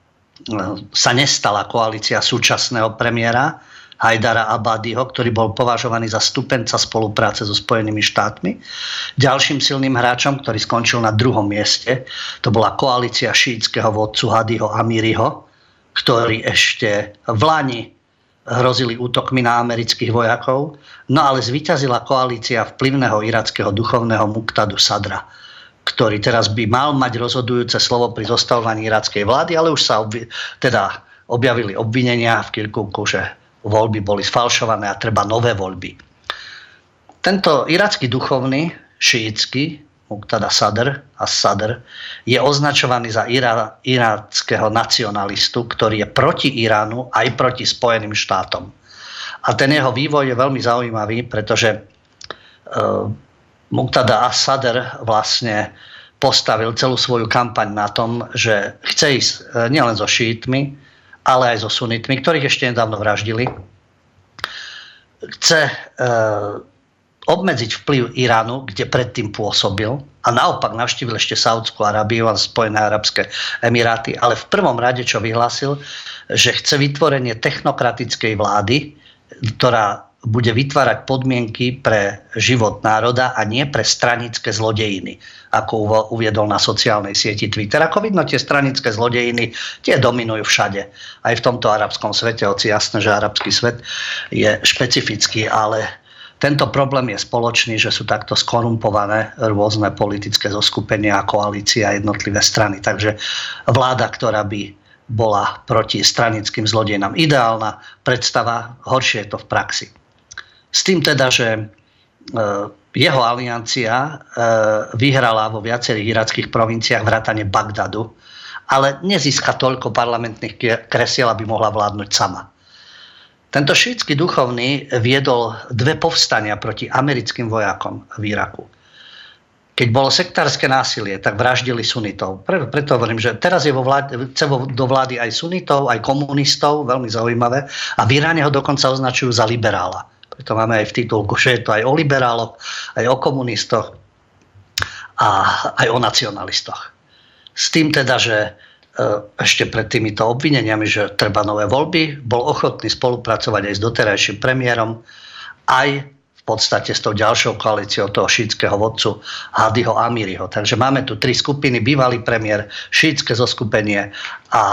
sa nestala koalícia súčasného premiéra Hajdara Abadiho, ktorý bol považovaný za stupenca spolupráce so Spojenými štátmi. Ďalším silným hráčom, ktorý skončil na druhom mieste, to bola koalícia šíitskeho vodcu Hadiho Amiriho, ktorí ešte v lani hrozili útokmi na amerických vojakov, no ale zvíťazila koalícia vplyvného irackého duchovného Muqtada Sadra, ktorý teraz by mal mať rozhodujúce slovo pri zostavovaní irackej vlády, ale už sa objavili obvinenia v Kirkuku, že voľby boli sfalšované a treba nové voľby. Tento iracký duchovný, šíitsky, Muqtada Sadr, je označovaný za irackého nacionalistu, ktorý je proti Iránu aj proti Spojeným štátom. A ten jeho vývoj je veľmi zaujímavý, pretože Muqtada Sadr vlastne postavil celú svoju kampaň na tom, že chce ísť nielen so šítmi, ale aj so sunitmi, ktorých ešte nedávno vraždili. Chce obmedziť vplyv Iránu, kde predtým pôsobil, a naopak navštívil ešte Saúdskú Arábiu a Spojené arabské emiráty, ale v prvom rade, čo vyhlásil, že chce vytvorenie technokratickej vlády, ktorá bude vytvárať podmienky pre život národa a nie pre stranické zlodejiny, ako uviedol na sociálnej sieti Twitter. Ako vidno, tie stranické zlodejiny, tie dominujú všade. Aj v tomto arabskom svete, hoci jasné, že arabský svet je špecifický, ale tento problém je spoločný, že sú takto skorumpované rôzne politické zoskupenia, koalície a jednotlivé strany. Takže vláda, ktorá by bola proti stranickým zlodejinám. Ideálna predstava, horšie je to v praxi. S tým teda, že jeho aliancia vyhrala vo viacerých irackých provinciách vrátane Bagdadu, ale nezíska toľko parlamentných kresiel, aby mohla vládnuť sama. Tento šítsky duchovný viedol 2 povstania proti americkým vojakom v Iraku. Keď bolo sektárske násilie, tak vraždili sunitov. Preto hovorím, že teraz je do vlády aj sunitov, aj komunistov, veľmi zaujímavé. A v Iráne ho dokonca označujú za liberála. Preto máme aj v titulku, že je to aj o liberáloch, aj o komunistoch a aj o nacionalistoch. S tým teda, že ešte pred týmito obvineniami, že treba nové voľby, bol ochotný spolupracovať aj s doterajším premiérom, aj v podstate s tou ďalšou koalíciou toho šítskeho vodcu Hadiho Amiriho. Takže máme tu 3 skupiny, bývalý premiér, šítske zoskupenie a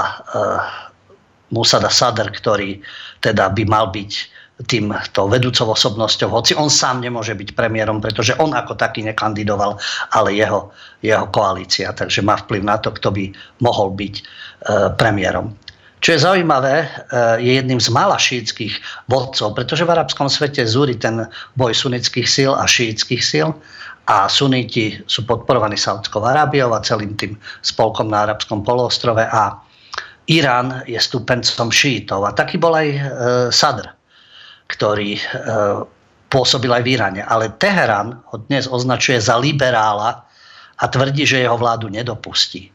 Musada Sadr, ktorý teda by mal byť týmto vedúcou osobnosťou, hoci on sám nemôže byť premiérom, pretože on ako taký nekandidoval, ale jeho koalícia. Takže má vplyv na to, kto by mohol byť premiérom. Čo je zaujímavé, je jedným z mála šítskych vodcov, pretože v arabskom svete zúri ten boj sunnických síl a šítskych síl a suniti sú podporovaní Saudskou Arábiou a celým tým spolkom na arabskom poloostrove a Irán je stúpencom šítov. A taký bol aj Sadr, ktorý pôsobil aj v Iráne. Ale Teherán ho dnes označuje za liberála a tvrdí, že jeho vládu nedopustí.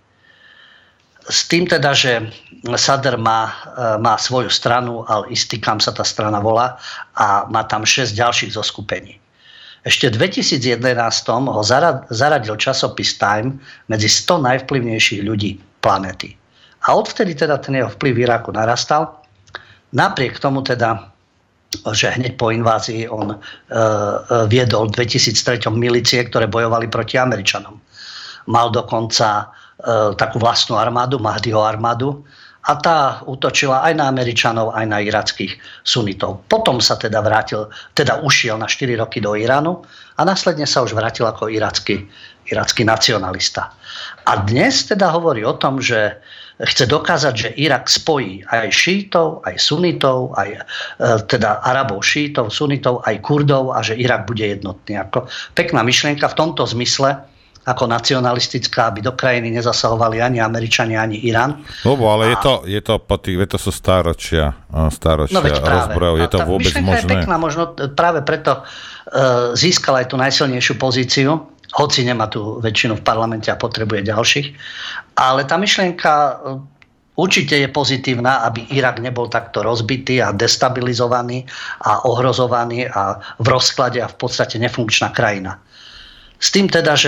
S tým teda, že Sadr má svoju stranu, Al-Istikam sa tá strana volá, a má tam 6 ďalších zoskupení. Ešte v 2011 ho zaradil časopis Time medzi 100 najvplyvnejších ľudí planéty. A odvtedy teda ten jeho vplyv v Iraku narastal. Napriek tomu teda, že hneď po invázii on viedol v 2003 milície, ktoré bojovali proti Američanom. Mal dokonca takú vlastnú armádu, Mahdiho armádu, a tá útočila aj na Američanov, aj na irackých sunitov. Potom sa teda ušiel na 4 roky do Iránu a následne sa už vrátil ako iracký nacionalista. A dnes teda hovorí o tom, že chce dokázať, že Irak spojí aj šítov, aj sunitov, aj teda Arabov, šítov, sunitov, aj Kurdov a že Irak bude jednotný. Ako pekná myšlienka v tomto zmysle, ako nacionalistická, aby do krajiny nezasahovali ani Američania, ani Irán. Ale je to po tých, to sú stáročia rozbrojov. Je to vôbec možné? Myšlienka je pekná, možno práve preto získala aj tú najsilnejšiu pozíciu, hoci nemá tú väčšinu v parlamente a potrebuje ďalších. Ale tá myšlienka určite je pozitívna, aby Irak nebol takto rozbitý a destabilizovaný a ohrozovaný a v rozklade a v podstate nefunkčná krajina. S tým teda, že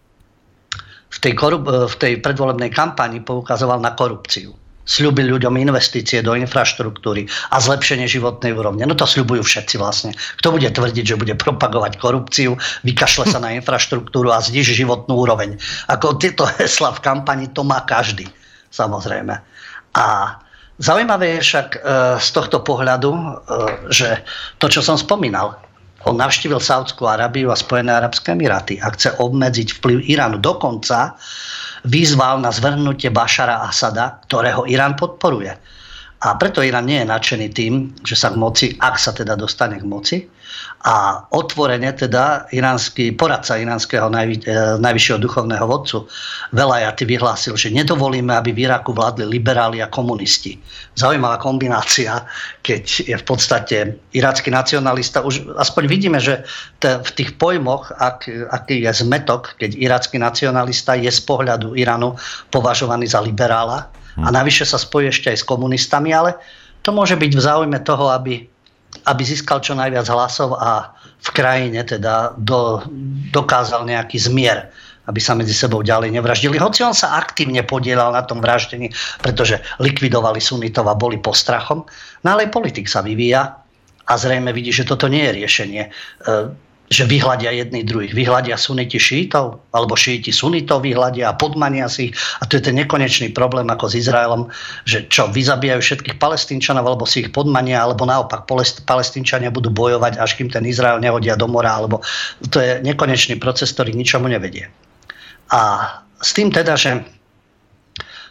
v tej predvolebnej kampani poukazoval na korupciu. Sľúbil ľuďom investície do infraštruktúry a zlepšenie životnej úrovne. No to sľubujú všetci vlastne. Kto bude tvrdiť, že bude propagovať korupciu, vykašle sa na infraštruktúru a zníži životnú úroveň. Ako tieto hesla v kampani, to má každý, samozrejme. A zaujímavé je však z tohto pohľadu, že to, čo som spomínal, on navštívil Saúdskú Arábiu a Spojené arabské emiráty a chce obmedziť vplyv Iránu. Dokonca vyzval na zvrhnutie Bašara Asada, ktorého Irán podporuje. A preto Irán nie je nadšený tým, že sa k moci, ak sa teda dostane k moci, a otvorene teda iránsky poradca iránskeho najvyššieho duchovného vodcu Velajati vyhlásil, že nedovolíme, aby v Iraku vládli liberáli a komunisti. Zaujímavá kombinácia, keď je v podstate iracký nacionalista. Už aspoň vidíme, že v tých pojmoch, aký je zmetok, keď iracký nacionalista je z pohľadu Iránu považovaný za liberála a navyše sa spojí ešte aj s komunistami, ale to môže byť v záujme toho, aby získal čo najviac hlasov a v krajine teda dokázal nejaký zmier, aby sa medzi sebou ďalej nevraždili. Hoci on sa aktívne podielal na tom vraždení, pretože likvidovali sunitov a boli postrachom. No ale politik sa vyvíja a zrejme vidí, že toto nie je riešenie. Že vyhľadia jedných druhých. Vyhľadia suniti šítov, alebo šíti sunitov vyhľadia a podmania si ich. A to je ten nekonečný problém ako s Izraelom, že čo, vyzabíjajú všetkých Palestínčanov, alebo si ich podmania, alebo naopak Palestínčania budú bojovať, až kým ten Izrael nehodia do mora, alebo to je nekonečný proces, ktorý ničomu nevedie. A s tým teda, že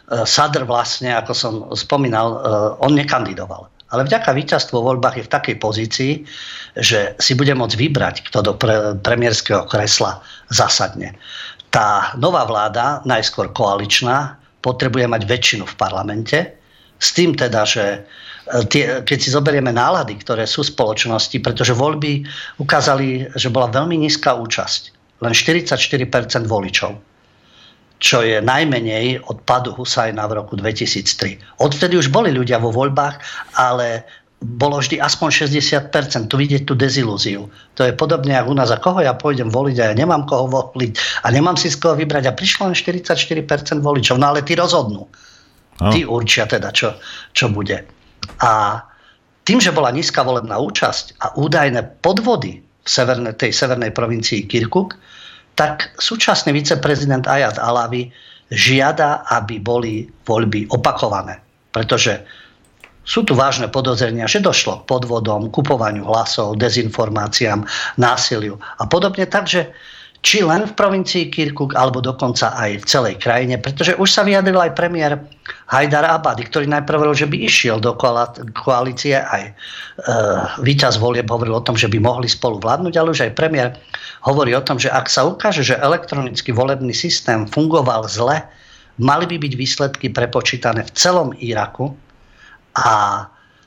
Sadr vlastne, ako som spomínal, on nekandidoval. Ale vďaka víťazstvu vo voľbách je v takej pozícii, že si bude môcť vybrať, kto do premiérskeho kresla zasadne. Tá nová vláda, najskôr koaličná, potrebuje mať väčšinu v parlamente, s tým teda, že keď si zoberieme nálady, ktoré sú v spoločnosti, pretože voľby ukázali, že bola veľmi nízka účasť. Len 44% voličov, čo je najmenej od pádu Husajna v roku 2003. Odvtedy už boli ľudia vo voľbách, ale bolo vždy aspoň 60%. Tu vidieť tú dezilúziu. To je podobne ako u nás, a koho ja pôjdem voliť a ja nemám koho voliť a nemám si z koho vybrať a prišlo len 44% voličov. No ale tí rozhodnú. Tí určia teda, čo bude. A tým, že bola nízka volebná účasť a údajné podvody v tej severnej provincii Kirkuk, tak súčasný viceprezident Ayad Alawi žiada, aby boli voľby opakované. Pretože sú tu vážne podozrenia, že došlo k podvodom, kupovaniu hlasov, dezinformáciám, násiliu a podobne. Takže či len v provincii Kirkuk, alebo dokonca aj v celej krajine, pretože už sa vyjadril aj premiér Hajdar Abadi, ktorý najprv hovoril, že by išiel do koalície, aj víťaz volieb hovoril o tom, že by mohli spolu vládnuť, ale už aj premiér hovorí o tom, že ak sa ukáže, že elektronický volebný systém fungoval zle, mali by byť výsledky prepočítané v celom Iraku a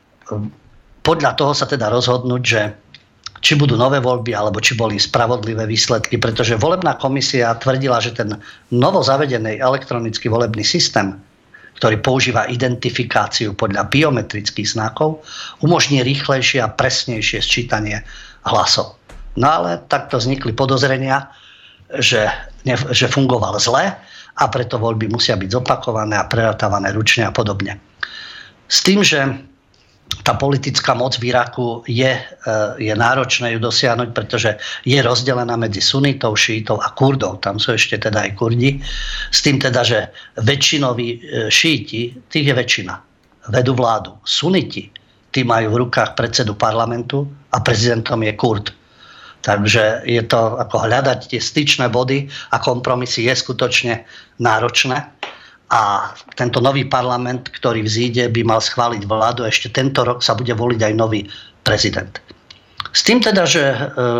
podľa toho sa teda rozhodnúť, že či budú nové voľby, alebo či boli spravodlivé výsledky, pretože volebná komisia tvrdila, že ten novo zavedený elektronický volebný systém, ktorý používa identifikáciu podľa biometrických znakov, umožní rýchlejšie a presnejšie sčítanie hlasov. No ale takto vznikli podozrenia, že fungoval zle a preto voľby musia byť zopakované a prerátavané ručne a podobne. S tým, že tá politická moc v Iraku je náročné ju dosiahnuť, pretože je rozdelená medzi sunitov, šíitov a kurdov. Tam sú ešte teda aj kurdi. S tým teda, že väčšinoví šíiti, tých je väčšina, vedú vládu. Suniti, tí majú v rukách predsedu parlamentu a prezidentom je Kurd. Takže je to ako hľadať tie styčné body a kompromisy je skutočne náročné. A tento nový parlament, ktorý vzíde, by mal schváliť vládu. Ešte tento rok sa bude voliť aj nový prezident. S tým teda, že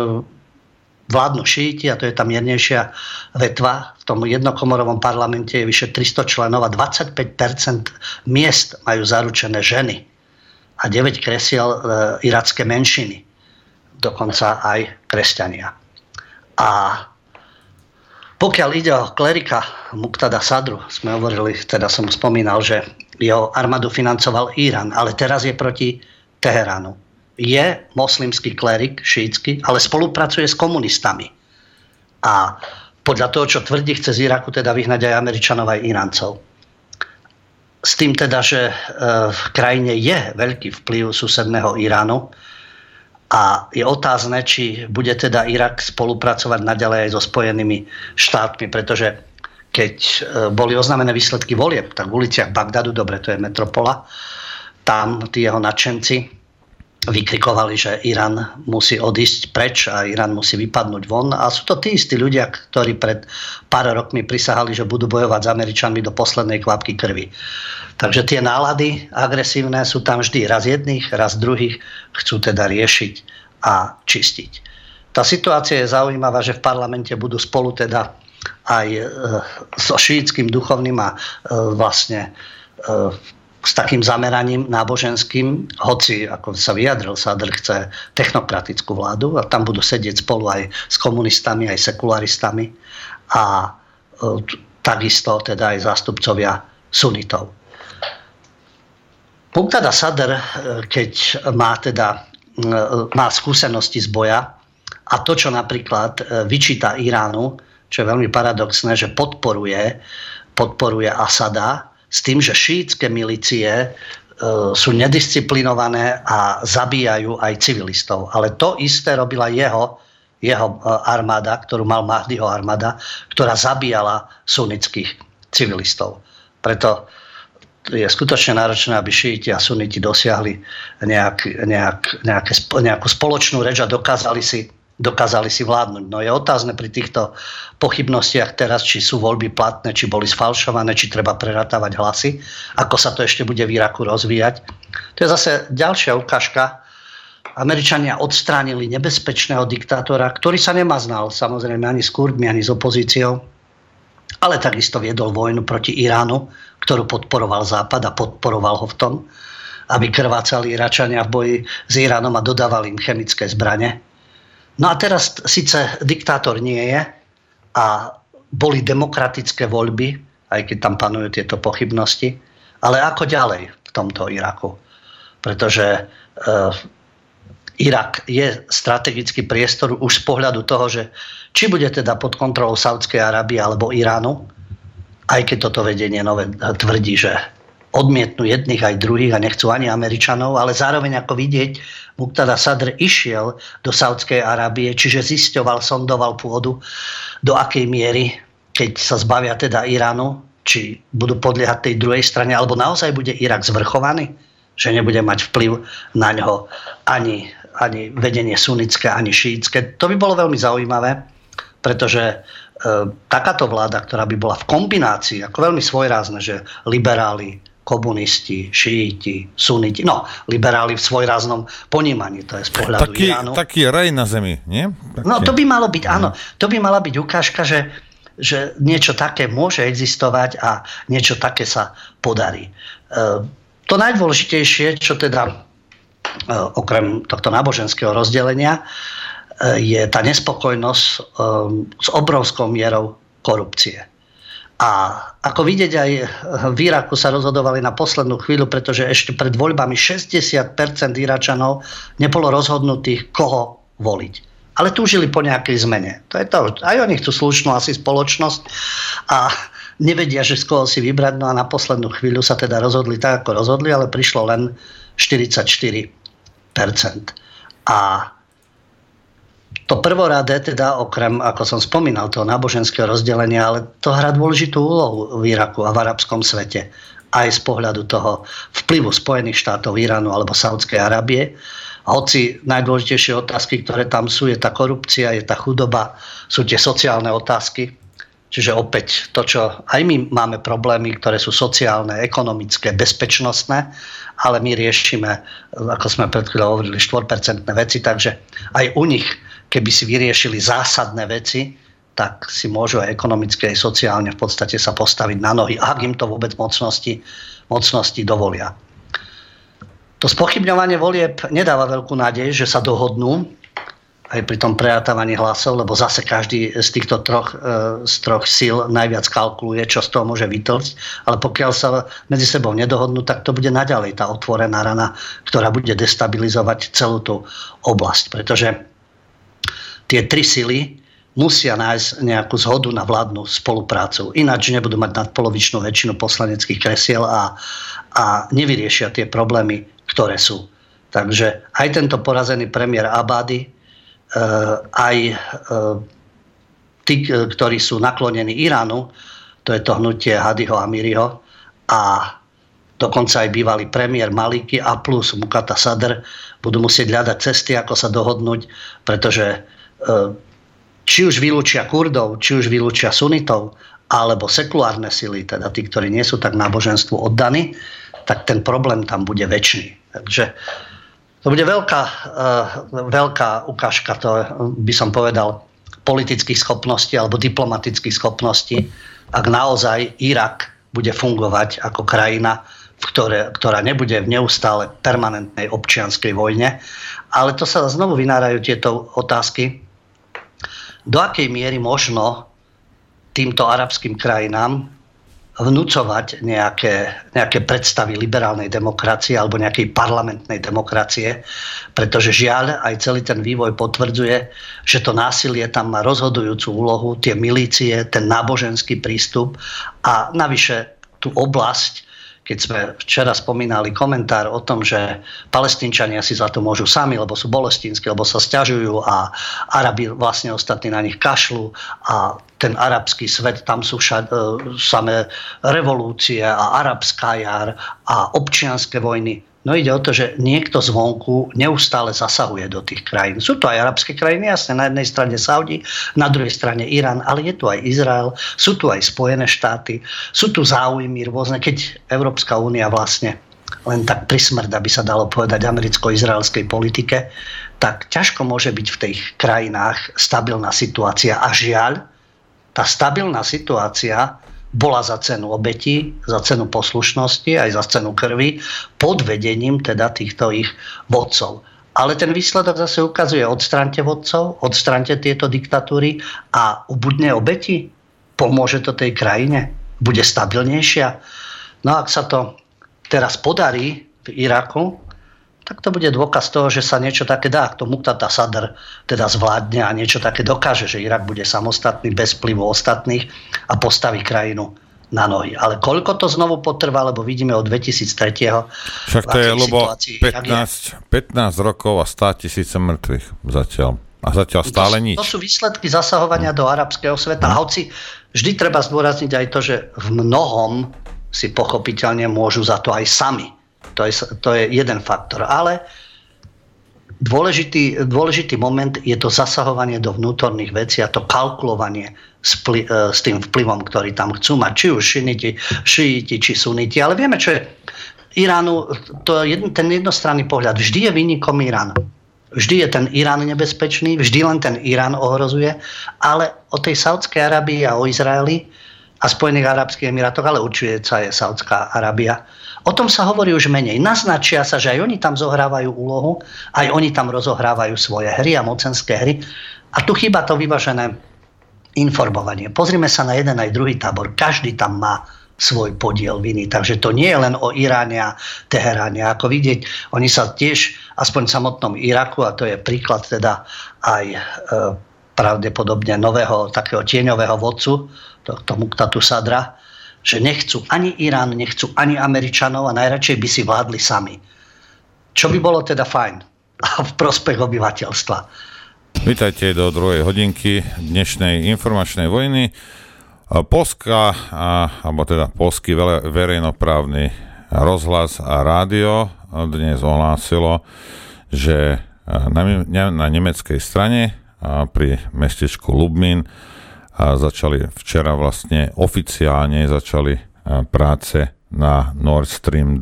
vládnu šíiti, a to je tá miernejšia vetva, v tom jednokomorovom parlamente je vyše 300 členov a 25% miest majú zaručené ženy a 9 kresiel iracké menšiny, dokonca aj kresťania. A pokiaľ ide o klerika Muqtada Sadru, sme hovorili, teda som spomínal, že jeho armádu financoval Irán, ale teraz je proti Teheránu. Je moslimský klerik, šítsky, ale spolupracuje s komunistami. A podľa toho, čo tvrdí, chce z Iraku teda vyhnať aj Američanov, aj Iráncov. S tým teda, že v krajine je veľký vplyv susedného Iránu, a je otázne, či bude teda Irak spolupracovať naďalej aj so Spojenými štátmi, pretože keď boli oznámené výsledky volieb, tak v uliciach Bagdadu, dobre, to je metropola, tam tí jeho nadšenci vykrikovali, že Irán musí odísť preč a Irán musí vypadnúť von. A sú to tí istí ľudia, ktorí pred pár rokmi prisahali, že budú bojovať s Američanmi do poslednej kvapky krvi. Takže tie nálady agresívne sú tam vždy. Raz jedných, raz druhých chcú teda riešiť a čistiť. Tá situácia je zaujímavá, že v parlamente budú spolu teda aj so šíitským duchovným a vlastne s takým zameraním náboženským, hoci, ako sa vyjadril, Sadr chce technokratickú vládu a tam budú sedieť spolu aj s komunistami, aj sekularistami a takisto teda aj zástupcovia sunitov. Muqtada Sadr, keď má skúsenosti z boja a to, čo napríklad vyčíta Iránu, čo je veľmi paradoxné, že podporuje Asada, s tým, že šíitske milície sú nedisciplinované a zabíjajú aj civilistov. Ale to isté robila jeho armáda, ktorú mal Mahdiho armáda, ktorá zabíjala sunnických civilistov. Preto je skutočne náročné, aby šíiti a sunniti dosiahli nejakú spoločnú reč a dokázali si dokázali si vládnuť. No je otázne pri týchto pochybnostiach teraz, či sú voľby platné, či boli sfalšované, či treba prerátavať hlasy, ako sa to ešte bude v Iraku rozvíjať. To je zase ďalšia ukážka. Američania odstránili nebezpečného diktátora, ktorý sa nemaznal samozrejme ani s Kurdmi, ani s opozíciou, ale takisto viedol vojnu proti Iránu, ktorú podporoval Západ a podporoval ho v tom, aby krvácali Iračania v boji s Iránom a dodávali im chemické zbrane. No a teraz síce diktátor nie je a boli demokratické voľby, aj keď tam panujú tieto pochybnosti, ale ako ďalej v tomto Iraku? Pretože Irak je strategický priestor už z pohľadu toho, že či bude teda pod kontrolou Saúdskej Arábie alebo Iránu, aj keď toto vedenie nové tvrdí, že odmietnú jedných aj druhých a nechcú ani Američanov, ale zároveň ako vidieť, Muqtada Sadr išiel do Saúdskej Arábie, čiže zisťoval, sondoval pôdu, do akej miery, keď sa zbavia teda Iránu, či budú podliehať tej druhej strane, alebo naozaj bude Irak zvrchovaný, že nebude mať vplyv na ňo ani vedenie sunnické, ani šíitske. To by bolo veľmi zaujímavé, pretože takáto vláda, ktorá by bola v kombinácii, ako veľmi svojrázne, že liberáli, komunisti, šíiti, suniti, no, liberáli v svojráznom ponímaní, to je z pohľadu Iránu. Taký raj na zemi, nie? No, to by malo byť, áno, to by mala byť ukážka, že niečo také môže existovať a niečo také sa podarí. To najdôležitejšie, čo teda okrem tohto náboženského rozdelenia, je tá nespokojnosť s obrovskou mierou korupcie. A ako vidieť, aj v Iraku sa rozhodovali na poslednú chvíľu, pretože ešte pred voľbami 60% Iračanov nebolo rozhodnutých, koho voliť. Ale túžili po nejakej zmene. To je to. Aj oni chcú slušnú asi spoločnosť a nevedia, že z koho si vybrať. No a na poslednú chvíľu sa teda rozhodli tak, ako rozhodli, ale prišlo len 44%. A to prvoradé, teda okrem, ako som spomínal, toho náboženského rozdelenia, ale to hrá dôležitú úlohu v Iraku a v arabskom svete. Aj z pohľadu toho vplyvu Spojených štátov, Iránu alebo Saúdskej Arábie. A hoci najdôležitejšie otázky, ktoré tam sú, je tá korupcia, je tá chudoba, sú tie sociálne otázky. Čiže opäť to, čo aj my máme problémy, ktoré sú sociálne, ekonomické, bezpečnostné, ale my riešime, ako sme pred chvíľou hovorili, 4% veci, takže aj u nich, keby si vyriešili zásadné veci, tak si môžu aj ekonomicky, aj sociálne v podstate sa postaviť na nohy, ak im to vôbec mocnosti dovolia. To spochybňovanie volieb nedáva veľkú nádej, že sa dohodnú aj pri tom prerátávaní hlasov, lebo zase každý z týchto troch síl najviac kalkuluje, čo z toho môže vytlcť, ale pokiaľ sa medzi sebou nedohodnú, tak to bude naďalej tá otvorená rana, ktorá bude destabilizovať celú tú oblasť, pretože tie tri sily musia nájsť nejakú zhodu na vládnu spoluprácu. Ináč nebudú mať nadpolovičnú väčšinu poslaneckých kresiel a nevyriešia tie problémy, ktoré sú. Takže aj tento porazený premiér Abadi, aj tí, ktorí sú naklonení Iránu, to je to hnutie Hadiho Amiriho a dokonca aj bývalý premiér Maliki a plus Muqtada Sadr budú musieť hľadať cesty, ako sa dohodnúť, pretože či už vylúčia Kurdov, či už vylúčia sunitov, alebo sekulárne sily, teda tí, ktorí nie sú tak náboženstvu oddaní, tak ten problém tam bude večný. Takže to bude veľká ukážka, to by som povedal, politických schopností alebo diplomatických schopností, ak naozaj Irak bude fungovať ako krajina, ktorá nebude v neustále permanentnej občianskej vojne. Ale to sa znovu vynárajú tieto otázky, do akej miery možno týmto arabským krajinám vnúcovať nejaké predstavy liberálnej demokracie alebo nejakej parlamentnej demokracie, pretože žiaľ aj celý ten vývoj potvrdzuje, že to násilie tam má rozhodujúcu úlohu, tie milície, ten náboženský prístup a navyše tú oblasť, keď sme včera spomínali komentár o tom, že Palestínčania si za to môžu sami, lebo sú bolestinskí, lebo sa sťažujú a Arabi vlastne ostatní na nich kašľú a ten arabský svet, tam sú samé revolúcie a arabská jar a občianske vojny. No No ide o to, že niekto zvonku neustále zasahuje do tých krajín. Sú to aj arabské krajiny, jasne, na jednej strane Saudi, na druhej strane Irán, ale je tu aj Izrael, sú tu aj Spojené štáty, sú tu záujmy rôzne, keď Európska únia vlastne len tak prismrd, aby sa dalo povedať americko-izraelskej politike, tak ťažko môže byť v tých krajinách stabilná situácia. A žiaľ, tá stabilná situácia bola za cenu obetí, za cenu poslušnosti, aj za cenu krvi, pod vedením teda týchto ich vodcov. Ale ten výsledok zase ukazuje, odstraňte vodcov, odstraňte tieto diktatúry a ubudne obeti. Pomôže to tej krajine? Bude stabilnejšia? No ak sa to teraz podarí v Iraku, tak to bude dôkaz toho, že sa niečo také dá. To Muqtada Sadr teda zvládne a niečo také dokáže, že Irak bude samostatný, bez vplyvu ostatných a postaví krajinu na nohy. Ale koľko to znovu potrvá, lebo vidíme od 2003. Však to je, Ľubo, 15 rokov a 100 000 mŕtvych zatiaľ. A zatiaľ stále nič. To sú výsledky zasahovania do arabského sveta. A hoci vždy treba zdôrazniť aj to, že v mnohom si pochopiteľne môžu za to aj sami. To je jeden faktor. Ale dôležitý moment je to zasahovanie do vnútorných vecí a to kalkulovanie s tým vplyvom, ktorý tam chcú mať. Či už šiiti, či suniti. Ale vieme, čo je Iránu, ten jednostranný pohľad. Vždy je vinníkom Irán. Vždy je ten Irán nebezpečný, vždy len ten Irán ohrozuje. Ale o tej Saudskej Arábii a o Izraeli a Spojených arabských emirátoch, ale určite je Saudská Arábia. O tom sa hovorí už menej. Naznačia sa, že aj oni tam zohrávajú úlohu, aj oni tam rozohrávajú svoje hry a mocenské hry. A tu chýba to vyvážené informovanie. Pozrime sa na jeden aj druhý tábor. Každý tam má svoj podiel viny. Takže to nie je len o Iráne a Teheráne. Ako vidieť, oni sa tiež, aspoň v samotnom Iraku, a to je príklad teda aj pravdepodobne nového takého tieňového vodcu, tohto Muqtadu Sadra, že nechcú ani Irán, nechcú ani Američanov a najradšej by si vládli sami. Čo by bolo teda fajn a v prospech obyvateľstva. Vítajte do druhej hodinky dnešnej informačnej vojny. Polská, alebo teda polský verejnoprávny rozhlas a rádio dnes ohlásilo, že na nemeckej strane pri mestečku Lubmin začali včera vlastne oficiálne práce na Nord Stream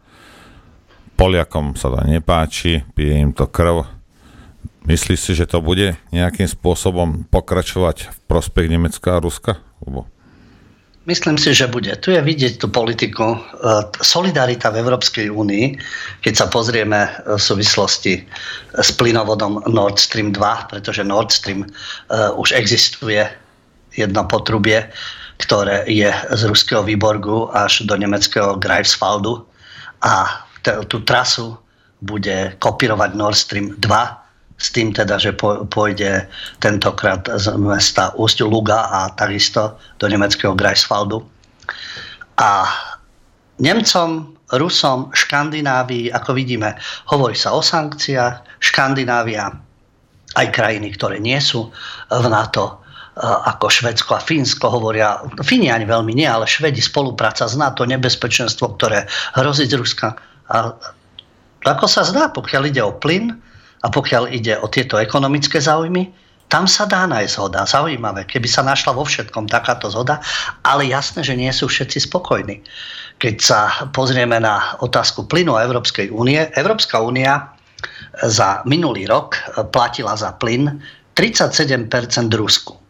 2. Poliakom sa to nepáči, pije im to krv. Myslíš si, že to bude nejakým spôsobom pokračovať v prospech Nemecka a Ruska? Myslím si, že bude. Tu je vidieť tú politiku. Solidarita v Európskej únii, keď sa pozrieme v súvislosti s plynovodom Nord Stream 2, pretože Nord Stream už existuje jedno potrubie, ktoré je z ruského Výborgu až do nemeckého Greifswaldu a tú trasu bude kopírovať Nord Stream 2 s tým teda, že pôjde tentokrát z mesta Úsť-Luga a takisto do nemeckého Greifswaldu. A Nemcom, Rusom, Škandinávii, ako vidíme, hovorí sa o sankciách. Škandinávia, aj krajiny, ktoré nie sú v NATO, ako Švédsko a Fínsko hovoria, Fíni ani veľmi nie, ale Švédi, spolupráca s NATO, nebezpečenstvo, ktoré hrozí z Ruska. A ako sa zdá, pokiaľ ide o plyn a pokiaľ ide o tieto ekonomické záujmy, tam sa dá nájsť zhoda. Zaujímavé, keby sa našla vo všetkom takáto zhoda, ale jasné, že nie sú všetci spokojní. Keď sa pozrieme na otázku plynu a Európskej únie, Európska únia za minulý rok platila za plyn 37% Rusku,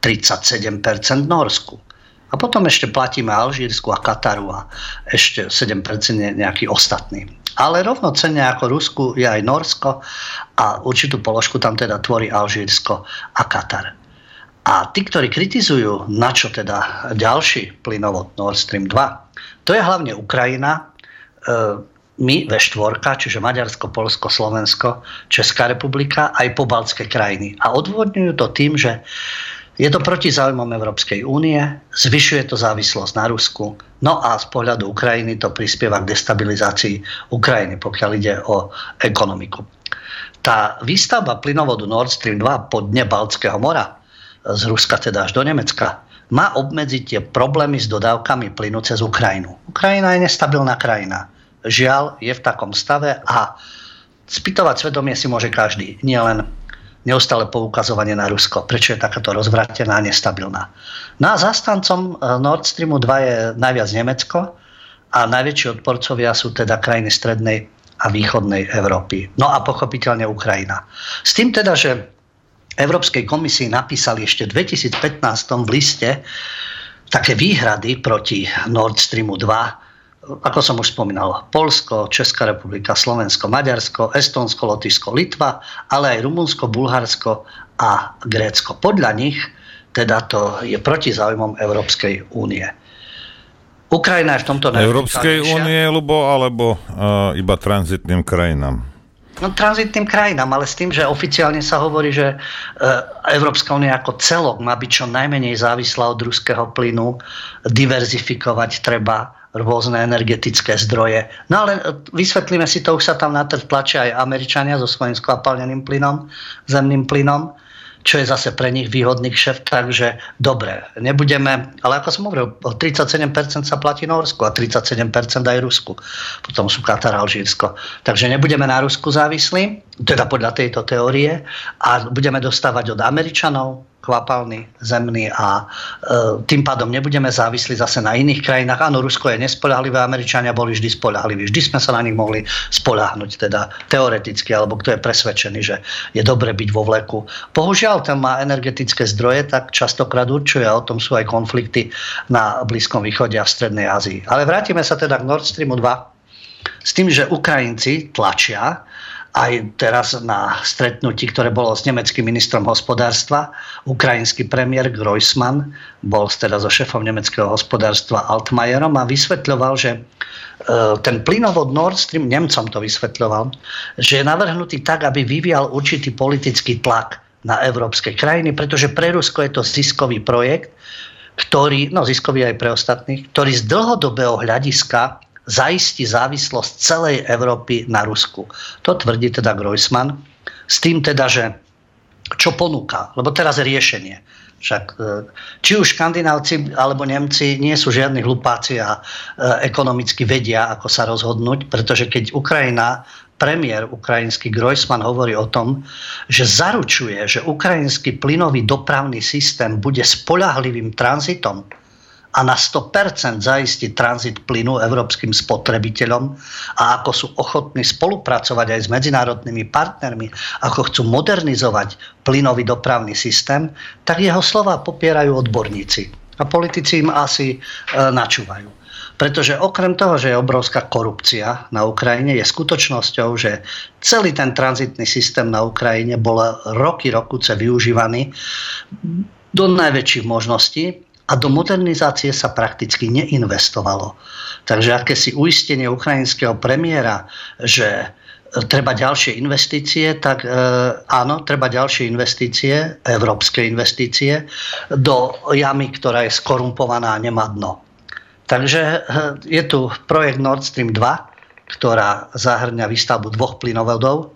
37% Norsku. A potom ešte platíme Alžírsku a Kataru a ešte 7% nejaký ostatný. Ale rovnocenne ako Rusku je aj Norsko a určitú položku tam teda tvorí Alžírsko a Katar. A tí, ktorí kritizujú, na čo teda ďalší plynovod Nord Stream 2, to je hlavne Ukrajina, my V4, čiže Maďarsko, Poľsko, Slovensko, Česká republika, aj pobaltské krajiny. A odôvodňujú to tým, že je to proti záujmom Európskej únie, zvyšuje to závislosť na Rusku, no a z pohľadu Ukrajiny to prispieva k destabilizácii Ukrajiny, pokiaľ ide o ekonomiku. Tá výstavba plynovodu Nord Stream 2 po dne Baltského mora, z Ruska teda až do Nemecka, má obmedziť tie problémy s dodávkami plynu cez Ukrajinu. Ukrajina je nestabilná krajina. žiaľ je v takom stave a spýtovať svedomie si môže každý, nie len neustále poukazovanie na Rusko, prečo je takáto rozvrátená a nestabilná. No a zastancom Nord Streamu 2 je najviac Nemecko a najväčší odporcovia sú teda krajiny strednej a východnej Európy. No a pochopiteľne Ukrajina. S tým teda, že Európskej komisii napísali ešte v 2015 v liste také výhrady proti Nord Streamu 2, ako som už spomínal, Poľsko, Česká republika, Slovensko, Maďarsko, Estónsko, Lotyšsko, Litva, ale aj Rumunsko, Bulharsko a Grécko. Podľa nich teda to je proti záujmom Európskej únie. Ukrajina je v tomto Európskej únie, alebo iba tranzitným krajinám? No tranzitným krajinám, ale s tým, že oficiálne sa hovorí, že Európska únia ako celok má byť čo najmenej závislá od ruského plynu, diverzifikovať treba rôzne energetické zdroje. No ale vysvetlíme si to, už sa tam na trh tlačia aj Američania so svojím skvapalneným plynom, zemným plynom, čo je zase pre nich výhodný kšeft, takže dobre, nebudeme, ale ako som hovoril, 37% sa platí Norsku a 37% aj Rusku. Potom sú Katar a Alžírsko. Takže nebudeme na Rusku závislí, teda podľa tejto teórie, a budeme dostávať od Američanov kvapalný, zemný a tým pádom nebudeme závislí zase na iných krajinách. Áno, Rusko je nespoľahlivé, Američania boli vždy spoľahliví. Vždy sme sa na nich mohli spoľahnúť, teda teoreticky, alebo kto je presvedčený, že je dobre byť vo vleku. Bohužiaľ, ten má energetické zdroje, tak častokrát určuje, a o tom sú aj konflikty na Blízkom východe a v Strednej Ázii. Ale vrátime sa teda k Nord Streamu 2 s tým, že Ukrajinci tlačia aj teraz na stretnutí, ktoré bolo s nemeckým ministrom hospodárstva. Ukrajinský premiér Groysman bol teda so šéfom nemeckého hospodárstva Altmaierom a vysvetľoval, že ten plynovod Nord Stream, Nemcom to vysvetľoval, že je navrhnutý tak, aby vyvíjal určitý politický tlak na európske krajiny, pretože pre Rusko je to ziskový projekt, ktorý, no ziskový aj pre ostatných, ktorý z dlhodobého hľadiska zaistí závislosť celej Európy na Rusku. To tvrdí teda Groysman. S tým teda, že čo ponúka, lebo teraz je riešenie. Však či už Škandinávci alebo Nemci nie sú žiadni hlupáci a ekonomicky vedia, ako sa rozhodnúť, pretože keď premiér ukrajinský Groysman hovorí o tom, že zaručuje, že ukrajinský plynový dopravný systém bude spoľahlivým tranzitom a na 100% zaistí tranzit plynu európskym spotrebiteľom a ako sú ochotní spolupracovať aj s medzinárodnými partnermi, ako chcú modernizovať plynový dopravný systém, tak jeho slová popierajú odborníci. A politici im asi načúvajú. Pretože okrem toho, že je obrovská korupcia na Ukrajine, je skutočnosťou, že celý ten tranzitný systém na Ukrajine bol rokuce využívaný do najväčších možností, a do modernizácie sa prakticky neinvestovalo. Takže akési uistenie ukrajinského premiéra, že treba ďalšie investície, tak áno, treba ďalšie investície, európske investície, do jamy, ktorá je skorumpovaná a nemá dno. Takže je tu projekt Nord Stream 2, ktorá zahrňa výstavbu 2 plynovodov.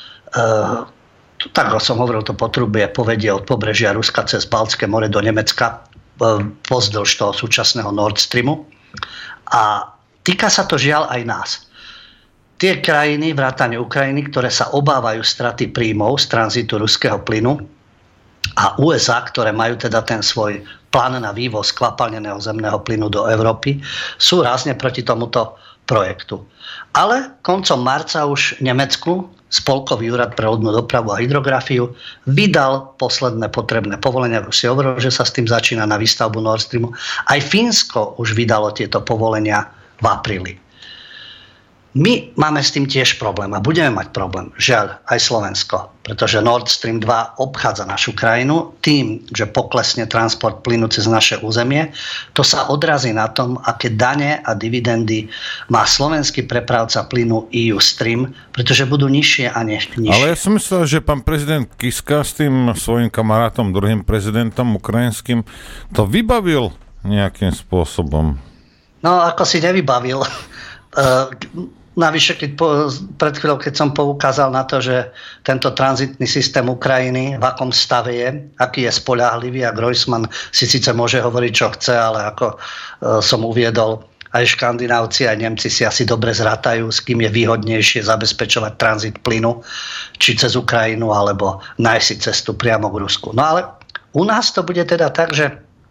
Tak ako som hovoril, to potrubie povedie od pobrežia Ruska cez Baltské more do Nemecka, pozdĺž toho súčasného Nord Streamu. A týka sa to žiaľ aj nás. Tie krajiny, vrátane Ukrajiny, ktoré sa obávajú straty príjmov z tranzitu ruského plynu, a USA, ktoré majú teda ten svoj plán na vývoz skvapalneného zemného plynu do Európy, sú rázne proti tomuto projektu. Ale koncom marca už Nemecku Spolkový úrad pre lodnú dopravu a hydrografiu vydal posledné potrebné povolenia. Už si hovoril, že sa s tým začína na výstavbu Nord Streamu. Aj Fínsko už vydalo tieto povolenia v apríli. My máme s tým tiež problém a budeme mať problém, žiaľ, aj Slovensko, pretože Nord Stream 2 obchádza našu krajinu tým, že poklesne transport plynu cez naše územie. To sa odrazí na tom, aké dane a dividendy má slovenský prepravca plynu EU Stream, pretože budú nižšie a nižšie. Ale ja som myslel, že pán prezident Kiska s tým svojím kamarátom, druhým prezidentom ukrajinským, to vybavil nejakým spôsobom. No, ako si nevybavil. Navyše, pred chvíľou, keď som poukázal na to, že tento tranzitný systém Ukrajiny v akom stave je, aký je spoľahlivý, a Groysman si síce môže hovoriť, čo chce, ale ako som uviedol, aj Škandinávci, aj Nemci si asi dobre zrátajú, s kým je výhodnejšie zabezpečovať tranzit plynu, či cez Ukrajinu, alebo nájsť si cestu priamo k Rusku. No ale u nás to bude teda tak, že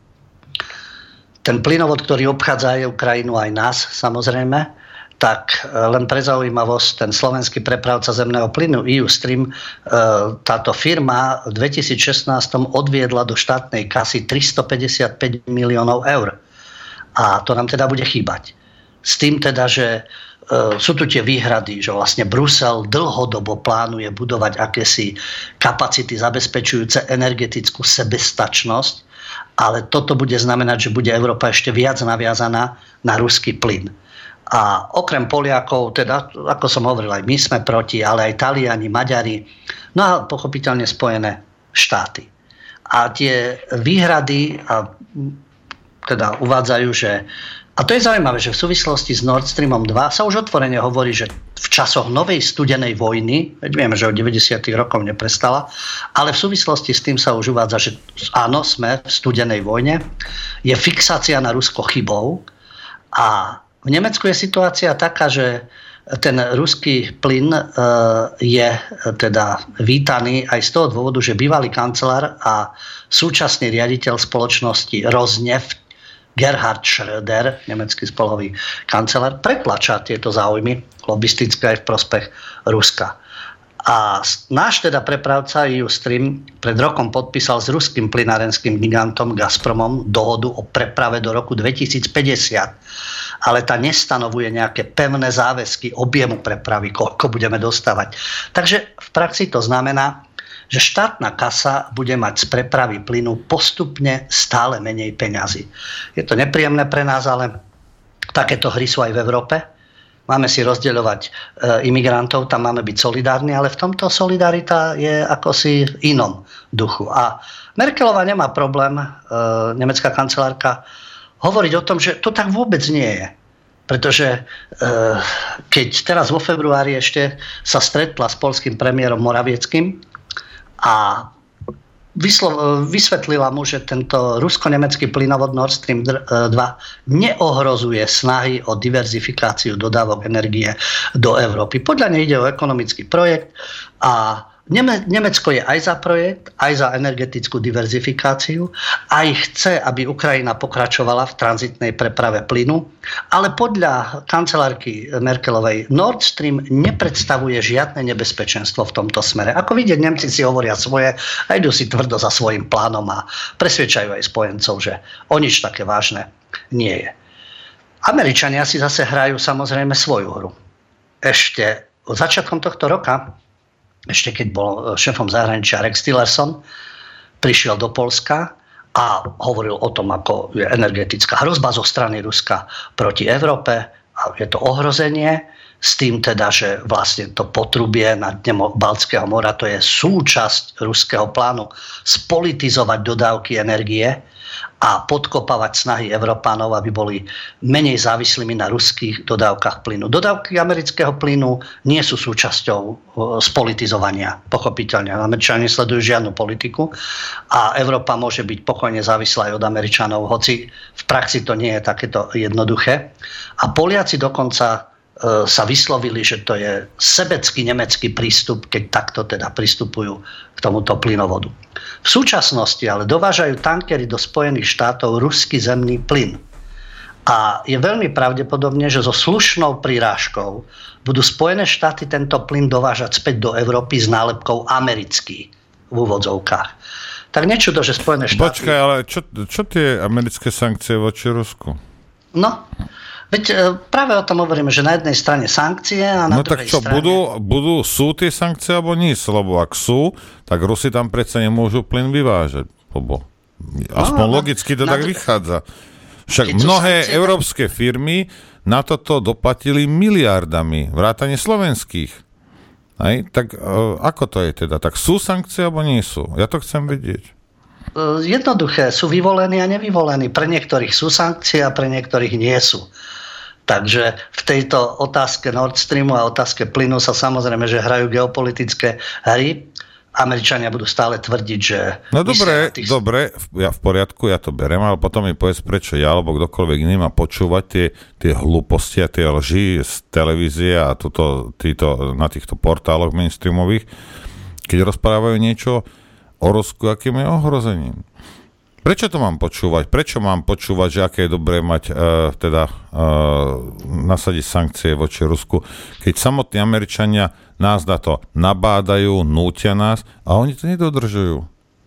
ten plynovod, ktorý obchádza aj Ukrajinu, aj nás samozrejme, tak len pre zaujímavosť, ten slovenský prepravca zemného plynu EUStream, táto firma v 2016 odviedla do štátnej kasy 355 miliónov eur. A to nám teda bude chýbať. S tým teda, že sú tu tie výhrady, že vlastne Brusel dlhodobo plánuje budovať akési kapacity zabezpečujúce energetickú sebestačnosť, ale toto bude znamenať, že bude Európa ešte viac naviazaná na ruský plyn. A okrem Poliakov, teda, ako som hovoril, aj my sme proti, ale aj Taliani, Maďari, no a pochopiteľne Spojené štáty. A tie výhrady teda uvádzajú, že, a to je zaujímavé, že v súvislosti s Nord Streamom 2 sa už otvorene hovorí, že v časoch novej studenej vojny, veď vieme, že od 90. rokov neprestala, ale v súvislosti s tým sa už uvádza, že áno, sme v studenej vojne, je fixácia na Rusko chybou a v Nemecku je situácia taká, že ten ruský plyn je teda vítaný aj z toho dôvodu, že bývalý kancelár a súčasný riaditeľ spoločnosti Rosneft Gerhard Schröder, nemecký spolkový kancelár, pretlača tieto záujmy lobistické aj v prospech Ruska. A náš teda prepravca EUStream pred rokom podpísal s ruským plynárenským gigantom Gazpromom dohodu o preprave do roku 2050. Ale tá nestanovuje nejaké pevné záväzky objemu prepravy, koľko budeme dostávať. Takže v praxi to znamená, že štátna kasa bude mať z prepravy plynu postupne stále menej peňazí. Je to nepríjemné pre nás, ale takéto hry sú aj v Európe. Máme si rozdeľovať imigrantov, tam máme byť solidárni, ale v tomto solidarita je akosi inom duchu. A Merkelová nemá problém, nemecká kancelárka, hovoriť o tom, že to tak vôbec nie je. Pretože keď teraz vo februári ešte sa stretla s poľským premiérom Morawieckým a vysvetlila mu, že tento rusko-nemecký plynovod Nord Stream 2 neohrozuje snahy o diverzifikáciu dodávok energie do Európy. Podľa nej ide o ekonomický projekt a Nemecko je aj za projekt, aj za energetickú diverzifikáciu, aj chce, aby Ukrajina pokračovala v tranzitnej preprave plynu, ale podľa kancelárky Merkelovej Nord Stream nepredstavuje žiadne nebezpečenstvo v tomto smere. Ako vidieť, Nemci si hovoria svoje a idú si tvrdo za svojím plánom a presvedčajú aj spojencov, že o nič také vážne nie je. Američania si zase hrajú samozrejme svoju hru. Ešte od začiatkom tohto roka, ešte keď bol šéfom zahraničia Rex Tillerson, prišiel do Poľska a hovoril o tom, ako je energetická hrozba zo strany Ruska proti Európe a je to ohrozenie s tým teda, že vlastne to potrubie na dne Baltského mora, to je súčasť ruského plánu spolitizovať dodávky energie a podkopávať snahy Európanov, aby boli menej závislými na ruských dodávkach plynu. Dodávky amerického plynu nie sú súčasťou spolitizovania, pochopiteľne. Američania nesledujú žiadnu politiku a Európa môže byť pokojne závislá aj od Američanov, hoci v praxi to nie je takéto jednoduché. A Poliaci dokonca sa vyslovili, že to je sebecký nemecký prístup, keď takto teda pristupujú k tomuto plynovodu. V súčasnosti ale dovážajú tankery do Spojených štátov ruský zemný plyn. A je veľmi pravdepodobne, že so slušnou prirážkou budú Spojené štáty tento plyn dovážať späť do Európy s nálepkou americký v úvodzovkách. Tak nečudo, že Spojené štáty... Počkaj, ale čo tie americké sankcie voči Rusku? No, veď práve o tom hovoríme, že na jednej strane sankcie a na druhej strane... No tak čo, sú tie sankcie alebo nie? Lebo ak sú, tak Rusi tam predsa nemôžu plyn vyvážať. Lebo aspoň logicky to tak vychádza. Však mnohé európske firmy na toto doplatili miliardami, vrátane slovenských. Tak ako to je teda? Tak sú sankcie alebo nie sú? Ja to chcem vedieť. Jednoduché, sú vyvolení a nevyvolení. Pre niektorých sú sankcie a pre niektorých nie sú. Takže v tejto otázke Nord Streamu a otázke plynu sa samozrejme, že hrajú geopolitické hry Američania budú stále tvrdiť, že... No dobre, ja v poriadku, ja to berem, ale potom mi povedz, prečo ja, alebo kdokoľvek iný má počúvať tie hlúposti a tie lži z televízie a na týchto portáloch mainstreamových, keď rozprávajú niečo o Rusku, akým je ohrozením. Prečo to mám počúvať? Prečo mám počúvať, že aké je dobré mať, nasadiť sankcie voči Rusku, keď samotní Američania nás na to nabádajú, nútia nás a oni to nedodržujú.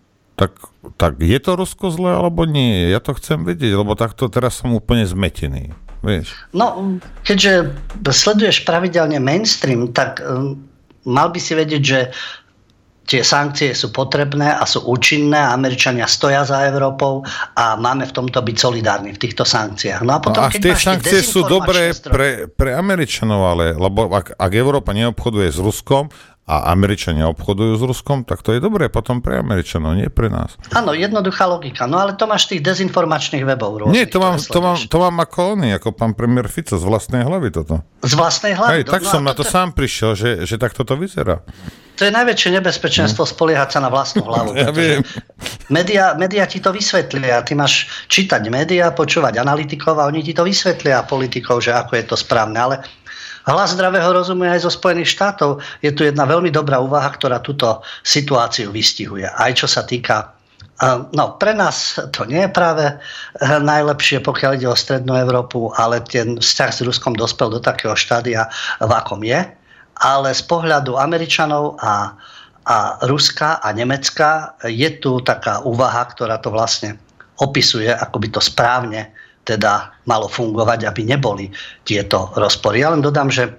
Tak je to Rusko zlé, alebo nie? Ja to chcem vedieť, lebo takto teraz som úplne zmetený. Vieš? No, keďže sleduješ pravidelne mainstream, tak mal by si vedieť, že tie sankcie sú potrebné a sú účinné, Američania stoja za Európou a máme v tomto byť solidárni v týchto sankciách. No a potom, keď tie sankcie sú dobré pre Američanov, lebo ak Európa neobchoduje s Ruskom a Američania obchodujú s Ruskom, tak to je dobré potom pre Američanov, nie pre nás. Áno, jednoduchá logika. No ale to máš tých dezinformačných webov rôznych. Nie, to mám ako pán premiér Fico z vlastnej hlavy toto. Z vlastnej hlavy? Tak som na to sám prišiel, že takto to vyzerá. To je najväčšie nebezpečenstvo spoliehať sa na vlastnú hlavu. Ja viem. Média ti to vysvetlia. Ty máš čítať médiá, počúvať analytikov a oni ti to vysvetlia politikov, že ako je to správne. Ale hlas zdravého rozumu aj zo Spojených štátov. Je tu jedna veľmi dobrá úvaha, ktorá túto situáciu vystihuje. Aj čo sa týka... No, pre nás to nie je práve najlepšie, pokiaľ ide o strednú Európu, ale ten vzťah s Ruskom dospel do takého štádia, v akom je. Ale z pohľadu Američanov a Ruska a Nemecka je tu taká úvaha, ktorá to vlastne opisuje, ako by to správne teda malo fungovať, aby neboli tieto rozpory. Ja len dodám, že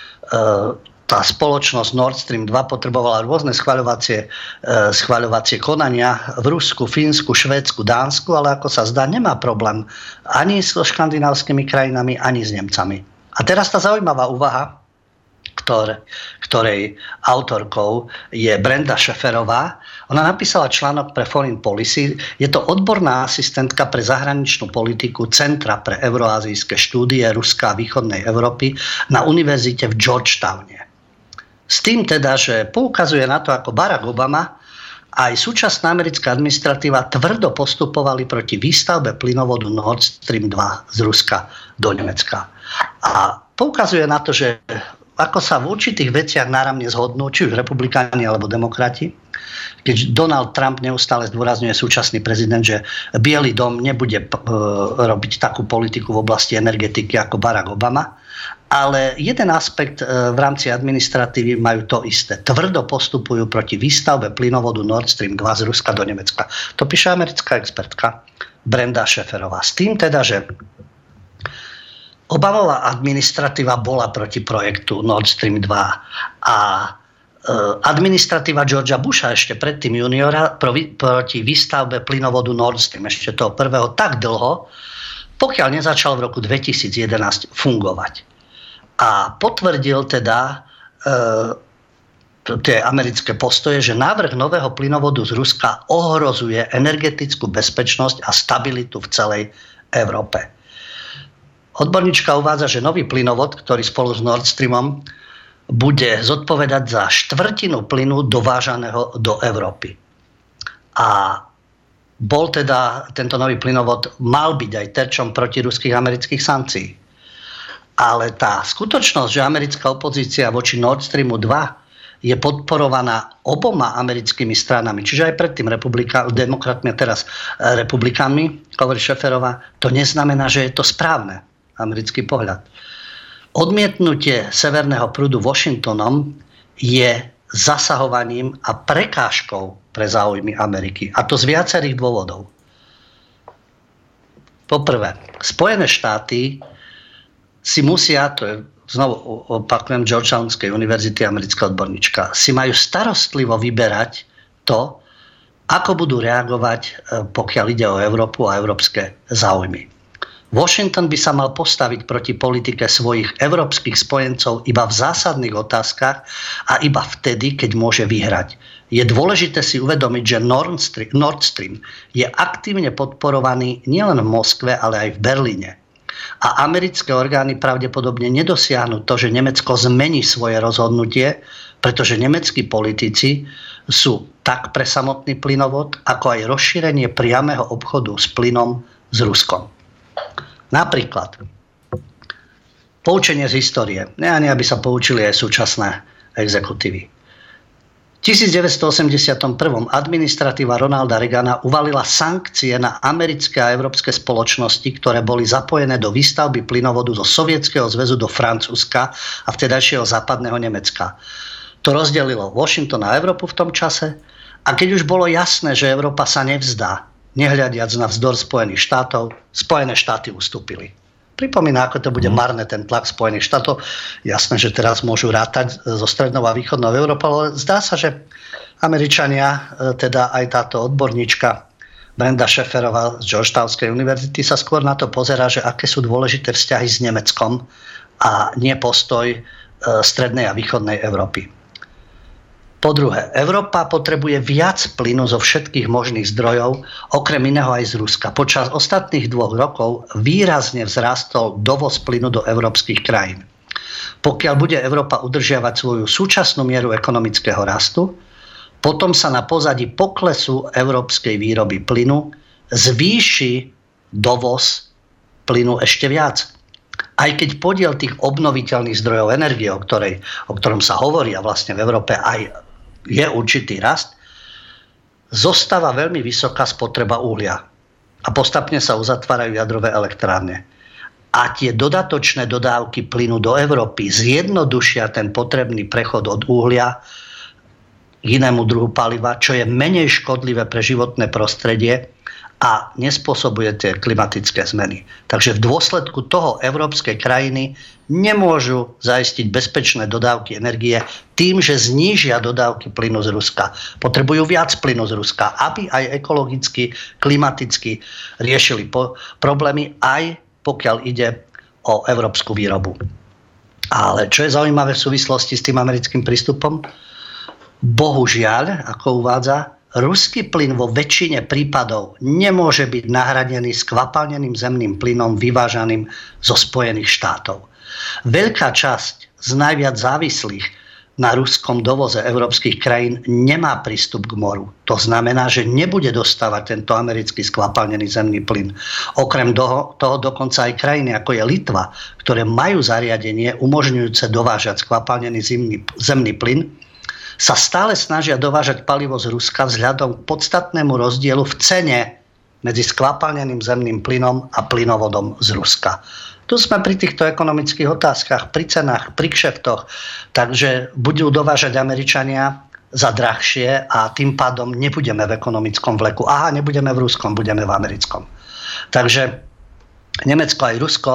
tá spoločnosť Nord Stream 2 potrebovala rôzne schvaľovacie konania v Rusku, Fínsku, Švédsku, Dánsku, ale ako sa zdá, nemá problém ani so škandinávskymi krajinami, ani s Nemcami. A teraz tá zaujímavá úvaha, ktorej autorkou je Brenda Šeferová. Ona napísala článok pre Foreign Policy. Je to odborná asistentka pre zahraničnú politiku Centra pre euroazijské štúdie Ruska a východnej Európy na univerzite v Georgetowne. S tým teda, že poukazuje na to, ako Barack Obama aj súčasná americká administratíva tvrdo postupovali proti výstavbe plynovodu Nord Stream 2 z Ruska do Nemecka. A poukazuje na to, že ako sa v určitých veciach náramne zhodnú, či už republikáni alebo demokrati. Keď Donald Trump neustále zdôrazňuje, súčasný prezident, že Bielý dom nebude robiť takú politiku v oblasti energetiky ako Barack Obama, ale jeden aspekt v rámci administratívy majú to isté. Tvrdo postupujú proti výstavbe plynovodu Nord Stream 2 z Ruska do Nemecka. To píše americká expertka Brenda Šeferová. S tým teda, že Obamová administratíva bola proti projektu Nord Stream 2 a administratíva Georgea Busha ešte predtým juniora proti výstavbe plynovodu Nord Stream, ešte toho prvého, tak dlho, pokiaľ nezačal v roku 2011 fungovať. A potvrdil teda tie americké postoje, že návrh nového plynovodu z Ruska ohrozuje energetickú bezpečnosť a stabilitu v celej Európe. Odborníčka uvádza, že nový plynovod, ktorý spolu s Nord Streamom bude zodpovedať za štvrtinu plynu dovážaného do Európy. A bol teda tento nový plynovod mal byť aj terčom protiruských amerických sankcií. Ale tá skutočnosť, že americká opozícia voči Nord Streamu 2 je podporovaná oboma americkými stranami, čiže aj predtým demokratmi a teraz republikánmi, hovorí Šeferová, to neznamená, že je to správne. Americký pohľad. Odmietnutie severného prúdu Washingtonom je zasahovaním a prekážkou pre záujmy Ameriky. A to z viacerých dôvodov. Poprvé, Spojené štáty si musia, to je znovu opakujem Georgetownskej univerzity americká odborníčka, si majú starostlivo vyberať to, ako budú reagovať, pokiaľ ide o Európu a európske záujmy. Washington by sa mal postaviť proti politike svojich európskych spojencov iba v zásadných otázkach a iba vtedy, keď môže vyhrať. Je dôležité si uvedomiť, že Nord Stream je aktívne podporovaný nielen v Moskve, ale aj v Berlíne. A americké orgány pravdepodobne nedosiahnu to, že Nemecko zmení svoje rozhodnutie, pretože nemeckí politici sú tak pre samotný plynovod, ako aj rozšírenie priameho obchodu s plynom s Ruskom. Napríklad, poučenie z histórie. Nie, aby sa poučili aj súčasné exekutívy. V 1981. administratíva Ronalda Reagana uvalila sankcie na americké a európske spoločnosti, ktoré boli zapojené do výstavby plynovodu zo Sovietskeho zväzu do Francúzska a vtedajšieho západného Nemecka. To rozdelilo Washington a Európu v tom čase a keď už bolo jasné, že Európa sa nevzdá, nehľadiac na vzdor Spojených štátov, Spojené štáty ustúpili. Pripomína, ako to bude marné ten tlak Spojených štátov. Jasné, že teraz môžu rátať zo strednou a východnou Európou, ale zdá sa, že Američania, teda aj táto odborníčka Brenda Schaefferová z Georgetownskej univerzity sa skôr na to pozerá, že aké sú dôležité vzťahy s Nemeckom a nie postoj strednej a východnej Európy. Po druhé, Európa potrebuje viac plynu zo všetkých možných zdrojov, okrem iného aj z Ruska. Počas ostatných 2 rokov výrazne vzrástol dovoz plynu do európskych krajín. Pokiaľ bude Európa udržiavať svoju súčasnú mieru ekonomického rastu, potom sa na pozadí poklesu európskej výroby plynu zvýši dovoz plynu ešte viac. Aj keď podiel tých obnoviteľných zdrojov energie, o ktorom sa hovorí a vlastne v Európe aj je určitý rast, zostáva veľmi vysoká spotreba uhlia a postupne sa uzatvárajú jadrové elektrárne. A tie dodatočné dodávky plynu do Európy zjednodušia ten potrebný prechod od uhlia k inému druhu paliva, čo je menej škodlivé pre životné prostredie a nespôsobuje tie klimatické zmeny. Takže v dôsledku toho európske krajiny nemôžu zaistiť bezpečné dodávky energie tým, že znížia dodávky plynu z Ruska. Potrebujú viac plynu z Ruska, aby aj ekologicky, klimaticky riešili problémy, aj pokiaľ ide o európsku výrobu. Ale čo je zaujímavé v súvislosti s tým americkým prístupom? Bohužiaľ, ako uvádza, ruský plyn vo väčšine prípadov nemôže byť nahradený skvapalneným zemným plynom vyvážaným zo Spojených štátov. Veľká časť z najviac závislých na ruskom dovoze európskych krajín nemá prístup k moru. To znamená, že nebude dostávať tento americký skvapalnený zemný plyn. Okrem toho dokonca aj krajiny, ako je Litva, ktoré majú zariadenie umožňujúce dovážať skvapalnený zemný plyn, sa stále snažia dovážať palivo z Ruska vzhľadom k podstatnému rozdielu v cene medzi skvapalneným zemným plynom a plynovodom z Ruska. Tu sme pri týchto ekonomických otázkach, pri cenách, pri kšeftoch, takže budú dovážať Američania za drahšie a tým pádom nebudeme v ekonomickom vleku. Aha, nebudeme v ruskom, budeme v americkom. Takže Nemecko aj Rusko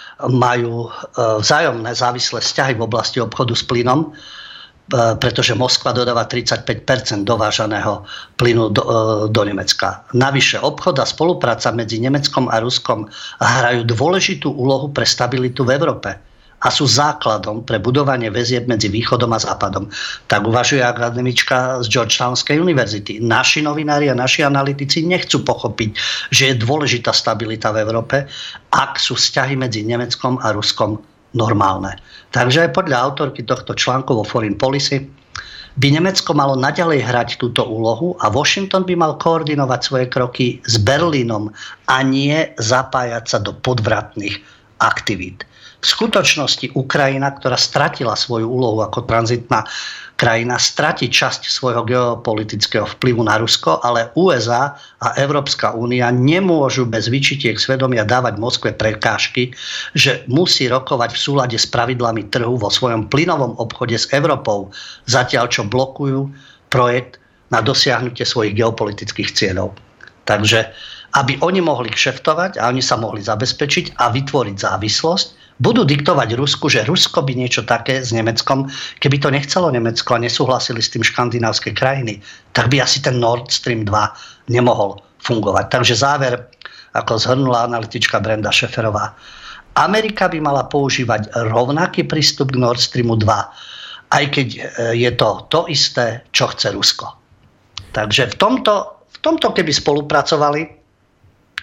majú vzájomné závislé vzťahy v oblasti obchodu s plynom, pretože Moskva dodáva 35% dovážaného plynu do Nemecka. Navyše obchod a spolupráca medzi Nemeckom a Ruskom hrajú dôležitú úlohu pre stabilitu v Európe a sú základom pre budovanie väzieb medzi východom a západom. Tak uvažuje akademička z Georgetownskej univerzity. Naši novinári a naši analytici nechcú pochopiť, že je dôležitá stabilita v Európe, ak sú vzťahy medzi Nemeckom a Ruskom normálne. Takže aj podľa autorky tohto článku vo Foreign Policy by Nemecko malo naďalej hrať túto úlohu a Washington by mal koordinovať svoje kroky s Berlínom a nie zapájať sa do podvratných aktivít. V skutočnosti Ukrajina, ktorá stratila svoju úlohu ako tranzitná krajina, stratí časť svojho geopolitického vplyvu na Rusko, ale USA a Európska únia nemôžu bez vyčitiek svedomia dávať Moskve prekážky, že musí rokovať v súlade s pravidlami trhu vo svojom plynovom obchode s Európou, zatiaľ čo blokujú projekt na dosiahnutie svojich geopolitických cieľov. Takže aby oni mohli kšeftovať a oni sa mohli zabezpečiť a vytvoriť závislosť, budú diktovať Rusku, že Rusko by niečo také s Nemeckom, keby to nechcelo Nemecko a nesúhlasili s tým škandinávské krajiny, tak by asi ten Nord Stream 2 nemohol fungovať. Takže záver, ako zhrnula analytička Brenda Schaefferová, Amerika by mala používať rovnaký prístup k Nord Streamu 2, aj keď je to isté, čo chce Rusko. Takže v tomto keby spolupracovali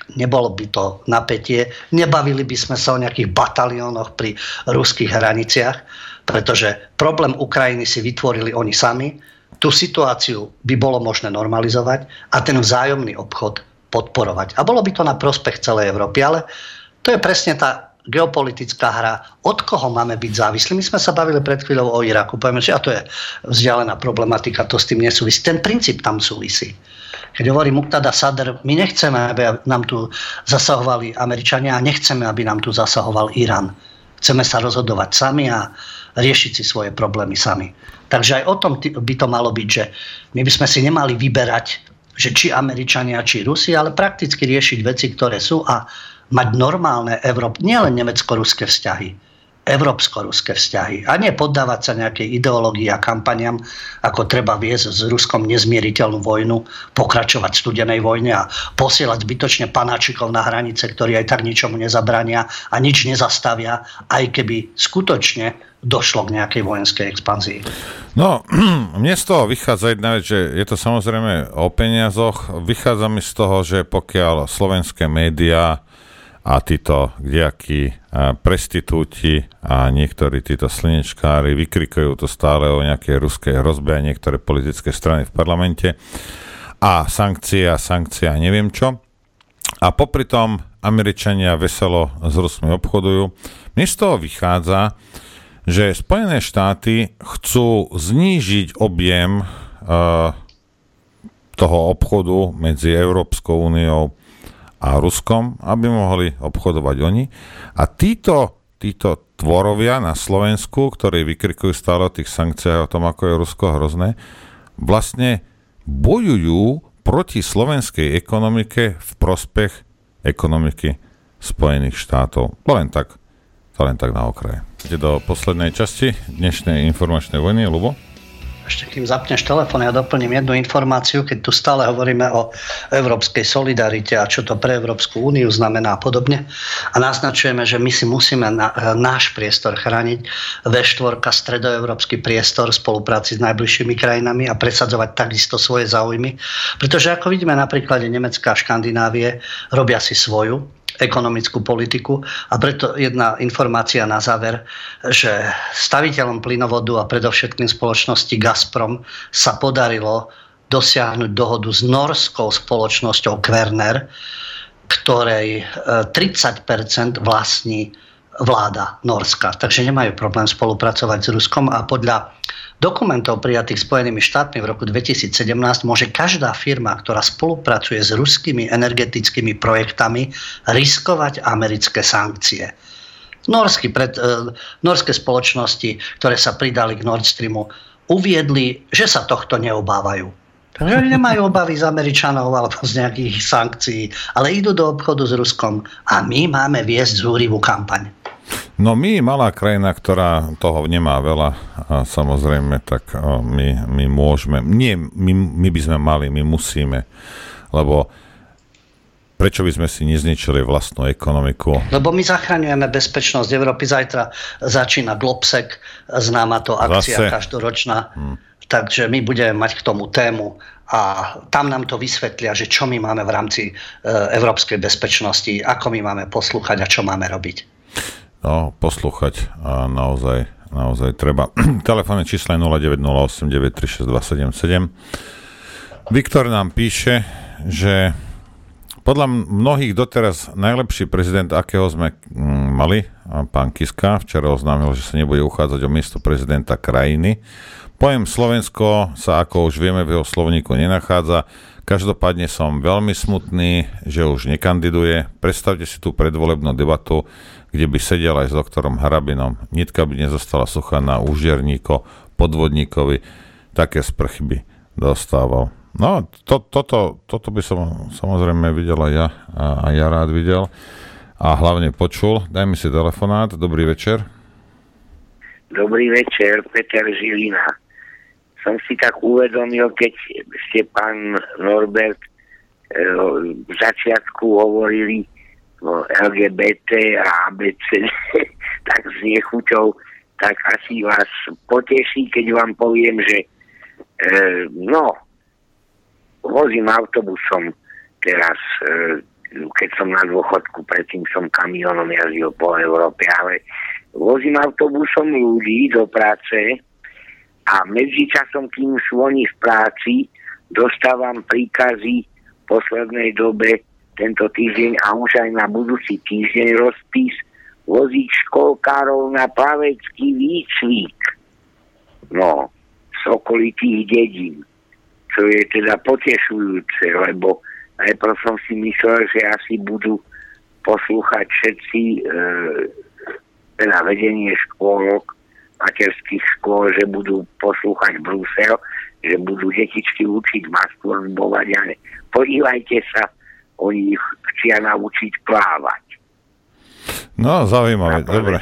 nebolo by to napätie, nebavili by sme sa o nejakých bataliónoch pri ruských hraniciach, pretože problém Ukrajiny si vytvorili oni sami. Tú situáciu by bolo možné normalizovať a ten vzájomný obchod podporovať. A bolo by to na prospech celej Európy, ale to je presne tá geopolitická hra, od koho máme byť závislí. My sme sa bavili pred chvíľou o Iraku, povieme, že to je vzdialená problematika, to s tým nesúvisí. Ten princíp tam súvisí. Keď hovorí Muqtada Sadr, my nechceme, aby nám tu zasahovali Američania a nechceme, aby nám tu zasahoval Irán. Chceme sa rozhodovať sami a riešiť si svoje problémy sami. Takže aj o tom by to malo byť, že my by sme si nemali vyberať, že či Američania, či Rusi, ale prakticky riešiť veci, ktoré sú a mať normálne nielen nemecko-ruské vzťahy, európsko-ruské vzťahy a nie poddávať sa nejakej ideológii a kampaniam, ako treba viesť s Ruskom nezmieriteľnú vojnu, pokračovať v studenej vojne a posielať zbytočne panáčikov na hranice, ktorí aj tak ničomu nezabrania a nič nezastavia, aj keby skutočne došlo k nejakej vojenskej expanzii. No, mne z toho vychádza jedna vec, že je to samozrejme o peniazoch. Vychádza mi z toho, že pokiaľ slovenské médiá a títo kdejakí prestitúti a niektorí títo slnečkári vykrikujú to stále o nejakej ruskej hrozbe a niektoré politické strany v parlamente a sankcie a neviem čo. A popri tom Američania veselo s Rusmi obchodujú. Mne z toho vychádza, že Spojené štáty chcú znížiť objem toho obchodu medzi Európskou úniou a Ruskom, aby mohli obchodovať oni. A títo tvorovia na Slovensku, ktorí vykrikujú stále o tých sankciách, o tom, ako je Rusko hrozné, vlastne bojujú proti slovenskej ekonomike v prospech ekonomiky Spojených štátov. To len tak na okraje. Ide do poslednej časti dnešnej informačnej vojny. Ľubo? Ešte kým zapneš telefón, ja doplním jednu informáciu, keď tu stále hovoríme o európskej solidarite a čo to pre Európsku úniu znamená a podobne. A naznačujeme, že my si musíme náš priestor chrániť, V4, stredoeurópsky priestor v spolupráci s najbližšími krajinami a presadzovať takisto svoje záujmy. Pretože ako vidíme na príklade Nemecka a Škandinávie, robia si svoju ekonomickú politiku a preto jedna informácia na záver, že staviteľom plynovodu a predovšetkým spoločnosti Gazprom sa podarilo dosiahnuť dohodu s norskou spoločnosťou Kværner, ktorej 30% vlastní vláda Norska. Takže nemajú problém spolupracovať s Ruskom a podľa dokumentov prijatých Spojenými štátmi v roku 2017 môže každá firma, ktorá spolupracuje s ruskými energetickými projektami, riskovať americké sankcie. Norské spoločnosti, ktoré sa pridali k Nord Streamu, uviedli, že sa tohto neobávajú. Takže oni nemajú obavy z Američanov alebo z nejakých sankcií, ale idú do obchodu s Ruskom a my máme viesť zúrivú kampaň. No my, malá krajina, ktorá toho nemá veľa, a samozrejme, tak my môžeme, nie, my by sme mali, my musíme, lebo prečo by sme si nezničili vlastnú ekonomiku? Lebo my zachraňujeme bezpečnosť Európy. Zajtra začína Globsec, známa to akcia každoročná, takže my budeme mať k tomu tému a tam nám to vysvetlia, že čo my máme v rámci európskej bezpečnosti, ako my máme poslúchať a čo máme robiť. No, poslúchať a naozaj treba. Telefónne číslo je 0908 936 277. Viktor nám píše, že podľa mnohých doteraz najlepší prezident, akého sme mali, pán Kiska, včera oznámil, že sa nebude uchádzať o miesto prezidenta krajiny. Pojem Slovensko sa, ako už vieme, v jeho slovníku nenachádza. Každopádne som veľmi smutný, že už nekandiduje. Predstavte si tú predvolebnú debatu, kde by sedel aj s doktorom Harabinom. Nitka by nezostala suchá na úžerníko, podvodníkovi. Také sprchy by dostával. No, toto by som samozrejme videl aj ja, a ja rád videl. A hlavne počul. Dajme si telefonát. Dobrý večer. Dobrý večer, Peter Žilina. Som si tak uvedomil, keď ste, pán Norbert, v začiatku hovorili o LGBT a ABC, tak s nechuťou, tak asi vás poteší, keď vám poviem, že vozím autobusom teraz keď som na dôchodku, predtým som kamionom jazdil po Európe, ale vozím autobusom ľudí do práce a medzičasom, kým sú oni v práci, dostávam príkazy v poslednej dobe tento týždeň a už aj na budúci týždeň rozpis voziť školkárov na plavecký výcvik. No, z okolitých dedín, čo je teda potešujúce, lebo najprv som si myslel, že asi budú poslúchať všetci teda vedenie škôlok, materských škôl, že budú poslúchať Brusel, že budú detičky učiť masturbovať, ale podívajte sa, oni ich chcia naučiť plávať. No, zaujímavé, dobre.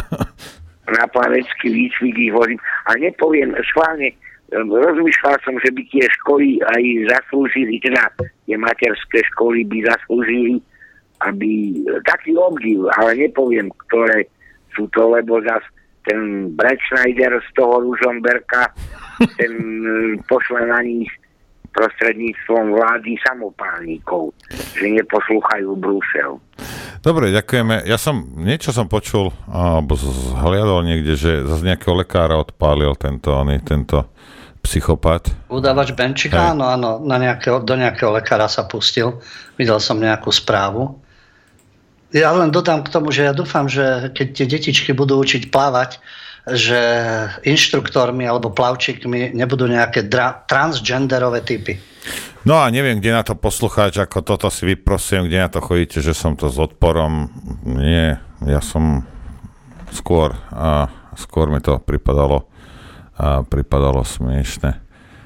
Na plavecký výcvik ich vozím. A nepoviem, schválne, rozmýšľal som, že by tie školy aj zaslúžili, teda tie materské školy by zaslúžili, aby taký obdiv, ale nepoviem, ktoré sú to, lebo zase ten Brad Schneider z toho Ružomberka, ten pošle na nich prostredníctvom vlády samopálnikov, že neposlúchajú Brusel. Dobre, ďakujeme. Niečo som počul, alebo zhliadol niekde, že zase nejakého lekára odpálil tento psychopat. Udávač Benčíka, áno, do nejakého lekára sa pustil. Videl som nejakú správu. Ja len dodám k tomu, že ja dúfam, že keď tie detičky budú učiť plávať, že inštruktormi alebo plavčíkmi nebudú nejaké transgenderové typy. No a neviem, kde na to poslucháč, ako toto si vyprosím, kde na to chodíte, že som to s odporom. Nie, ja som skôr mi to pripadalo smiešne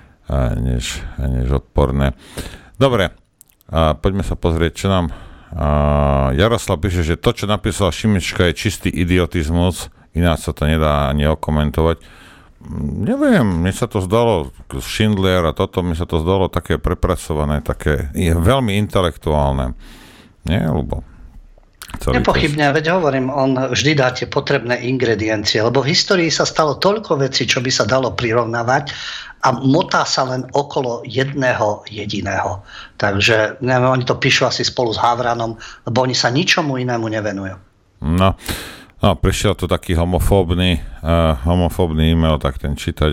než odporné. Dobre, poďme sa pozrieť, čo nám Jaroslav píše, že to, čo napísal Šimička, je čistý idiotizmus, ináč sa to nedá ani okomentovať. Neviem, mne sa to zdalo, Schindler a toto, mi sa to zdalo také prepracované, také veľmi intelektuálne. Nie, Ľubo? Nepochybne, veď hovorím, on vždy dá tie potrebné ingrediencie, lebo v histórii sa stalo toľko vecí, čo by sa dalo prirovnávať a motá sa len okolo jedného jediného. Takže neviem, oni to píšu asi spolu s Havranom, lebo oni sa ničomu inému nevenujú. No, prišiel tu taký homofóbny e-mail, tak ten čítať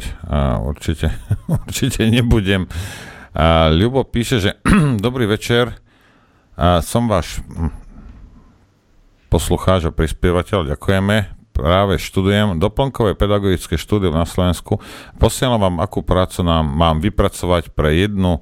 určite nebudem. Ľubo píše, že dobrý večer, som váš poslucháč a prispievateľ, ďakujeme. Práve študujem doplnkové pedagogické štúdium na Slovensku. Posielam vám, akú prácu mám vypracovať pre jednu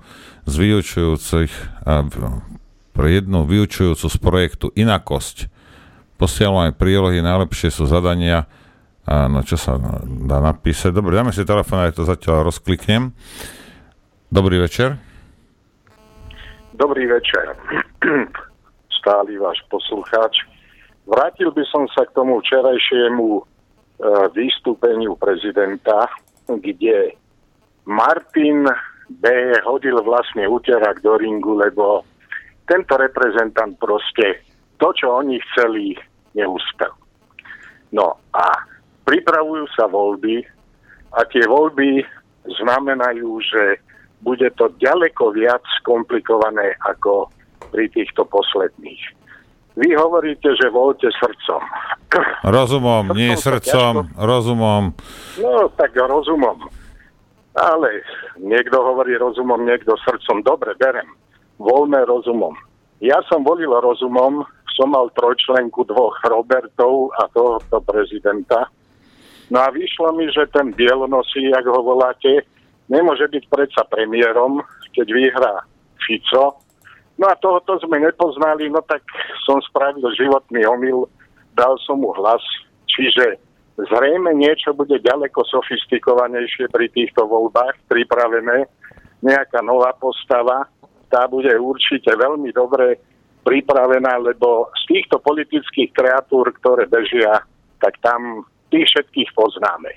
vyučujúcu z projektu Inakosť. Posielam aj prílohy, najlepšie sú zadania. No čo sa dá napísať? Dobre, dáme si telefón, aj to zatiaľ rozkliknem. Dobrý večer. Dobrý večer. Stály váš poslucháč. Vrátil by som sa k tomu včerajšiemu vystúpeniu prezidenta, kde Martin B. hodil vlastne úterák do ringu, lebo tento reprezentant proste to, čo oni chceli, neúspel. No a pripravujú sa voľby a tie voľby znamenajú, že bude to ďaleko viac komplikované ako pri týchto posledných. Vy hovoríte, že voľte srdcom. Rozumom, nie srdcom, rozumom. No, tak rozumom. Ale niekto hovorí rozumom, niekto srdcom. Dobre, berem. Voľme rozumom. Ja som volil rozumom, som mal trojčlenku 2 Robertov a tohoto prezidenta. No a vyšlo mi, že ten bielonosý, jak ho voláte, nemôže byť predsa premiérom, keď vyhrá Fico. No a tohoto sme nepoznali, no tak som spravil životný omyl, dal som mu hlas. Čiže zrejme niečo bude ďaleko sofistikovanejšie pri týchto voľbách pripravené. Nejaká nová postava, tá bude určite veľmi dobre pripravená, lebo z týchto politických kreatúr, ktoré bežia, tak tam tých všetkých poznáme.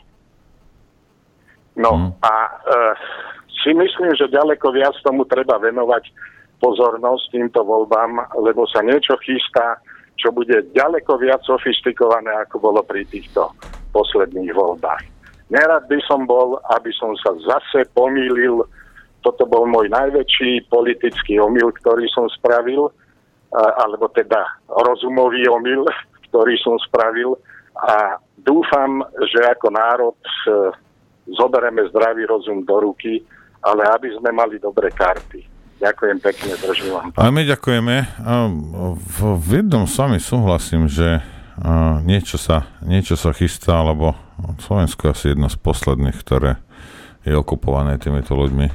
No a si myslím, že ďaleko viac tomu treba venovať pozornosť týmto voľbám, lebo sa niečo chystá, čo bude ďaleko viac sofistikované, ako bolo pri týchto posledných voľbách. Nerad by som bol, aby som sa zase pomýlil. Toto bol môj najväčší politický omyl, ktorý som spravil. alebo teda rozumový omyl, ktorý som spravil, a dúfam, že ako národ zoberieme zdravý rozum do ruky, ale aby sme mali dobré karty. Ďakujem pekne, držím vám. A my ďakujeme. V jednom s vami súhlasím, že niečo sa chystá, lebo Slovensko je asi jedno z posledných, ktoré je okupované týmito ľuďmi.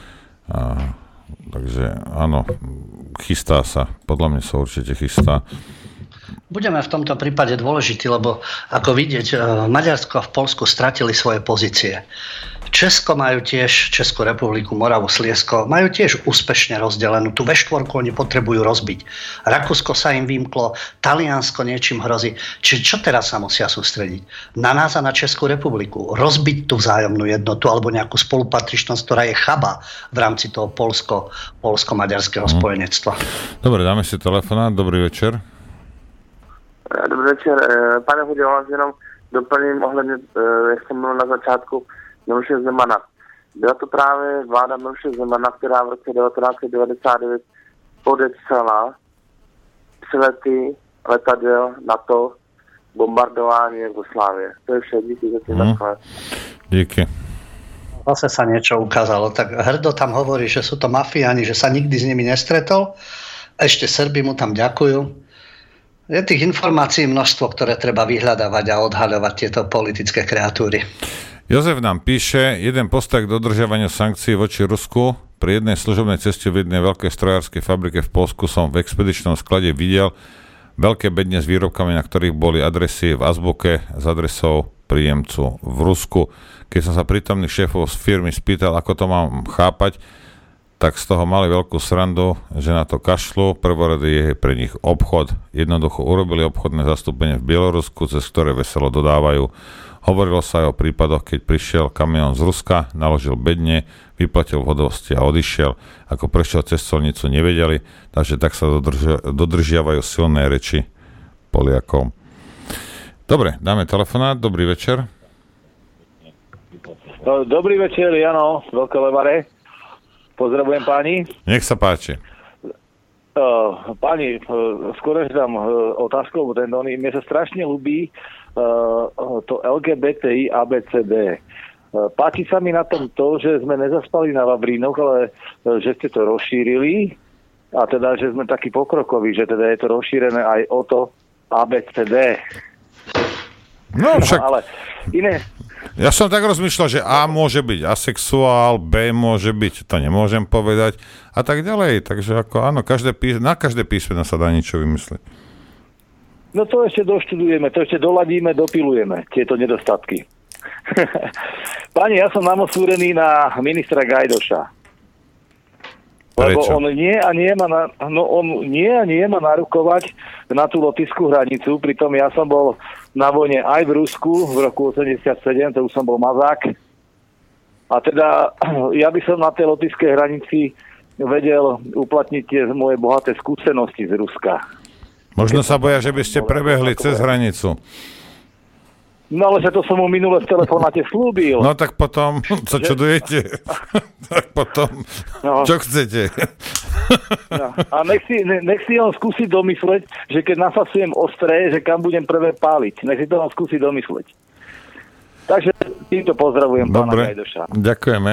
Takže áno, chystá sa. Podľa mňa sa určite chystá. Budeme v tomto prípade dôležití, lebo ako vidieť, Maďarsko a v Poľsku stratili svoje pozície. Česko majú tiež, Českú republiku, Moravu, Sliesko, majú tiež úspešne rozdelenú. Tu V4 oni potrebujú rozbiť. Rakúsko sa im vymklo, Taliansko niečím hrozí. Čiže čo teraz sa musia sústrediť? Na nás a na Českú republiku. Rozbiť tú vzájomnú jednotu alebo nejakú spolupatričnosť, ktorá je chaba v rámci toho polsko-maďarského spojenectva. Dobre, dáme si telefonát. Dobrý večer. Dobrý večer. Pane Hudě, vás jenom doplním ohledně, jak jsem mluvil na začátku, Miloše Zemana. Byla to právě vláda Miloše Zemana, která v roce 1999 podepsala přelety letadel NATO, bombardování Jugoslávie. To je vše, díky za tým takové. Díky. Zase sa niečo ukázalo. Tak hrdo tam hovorí, že sú to mafiáni, že sa nikdy s nimi nestretol. Ešte Srbi mu tam ďakujú. Je tých informácií množstvo, ktoré treba vyhľadávať a odhaľovať tieto politické kreatúry. Jozef nám píše, jeden posták k dodržiavaniu sankcií voči Rusku. Pri jednej služobnej ceste v jednej veľkej strojárskej fabrike v Poľsku som v expedičnom sklade videl veľké bedne s výrobkami, na ktorých boli adresy v azbuke s adresou príjemcu v Rusku. Keď som sa prítomných šéfov z firmy spýtal, ako to mám chápať, tak z toho mali veľkú srandu, že na to kašľú. Prvorady je pre nich obchod. Jednoducho urobili obchodné zastúpenie v Bielorusku, cez ktoré veselo dodávajú. Hovorilo sa aj o prípadoch, keď prišiel kamión z Ruska, naložil bedne, vyplatil v hotovosti a odišiel. Ako prešiel cez colnicu, nevedeli, takže tak sa dodržiavajú silné reči Poliakov. Dobre, dáme telefonát. Dobrý večer. Dobrý večer, Jano, Veľké Levare. Pozdravujem páni. Nech sa páči. Páni, skôr než dám otázku, lebo mne sa strašne ľúbi to LGBTI ABCD. Páči sa mi na tom to, že sme nezaspali na Vavrínoch, ale že ste to rozšírili a teda, že sme takí pokrokoví, že teda je to rozšírené aj o to ABCD. No však... Ale iné... Ja som tak rozmýšľal, že A môže byť asexuál, B môže byť, to nemôžem povedať a tak ďalej. Takže ako áno, na každé písmeno sa dá niečo vymyslieť. No to ešte doštudujeme, to ešte doladíme, dopilujeme tieto nedostatky. Pani, ja som namosúrený na ministra Gajdoša. Lebo Prečo? on nie a nie má narukovať na tú lotyšskú hranicu, pritom ja som bol na vojne aj v Rusku v roku 87, to už som bol mazák. A teda ja by som na tej lotyšskej hranici vedel uplatniť tie moje bohaté skúsenosti z Ruska. Možno sa boja, že by ste prebehli cez hranicu. No ale že to som mu minule v telefonáte slúbil. No tak potom, co čudujete? Tak potom, čo chcete? No. A nech si on skúsi domysleť, že keď nafasujem ostré, že kam budem prvé páliť. Nech si to on skúsi domysleť. Takže týmto pozdravujem pána Gajdoša. Ďakujeme.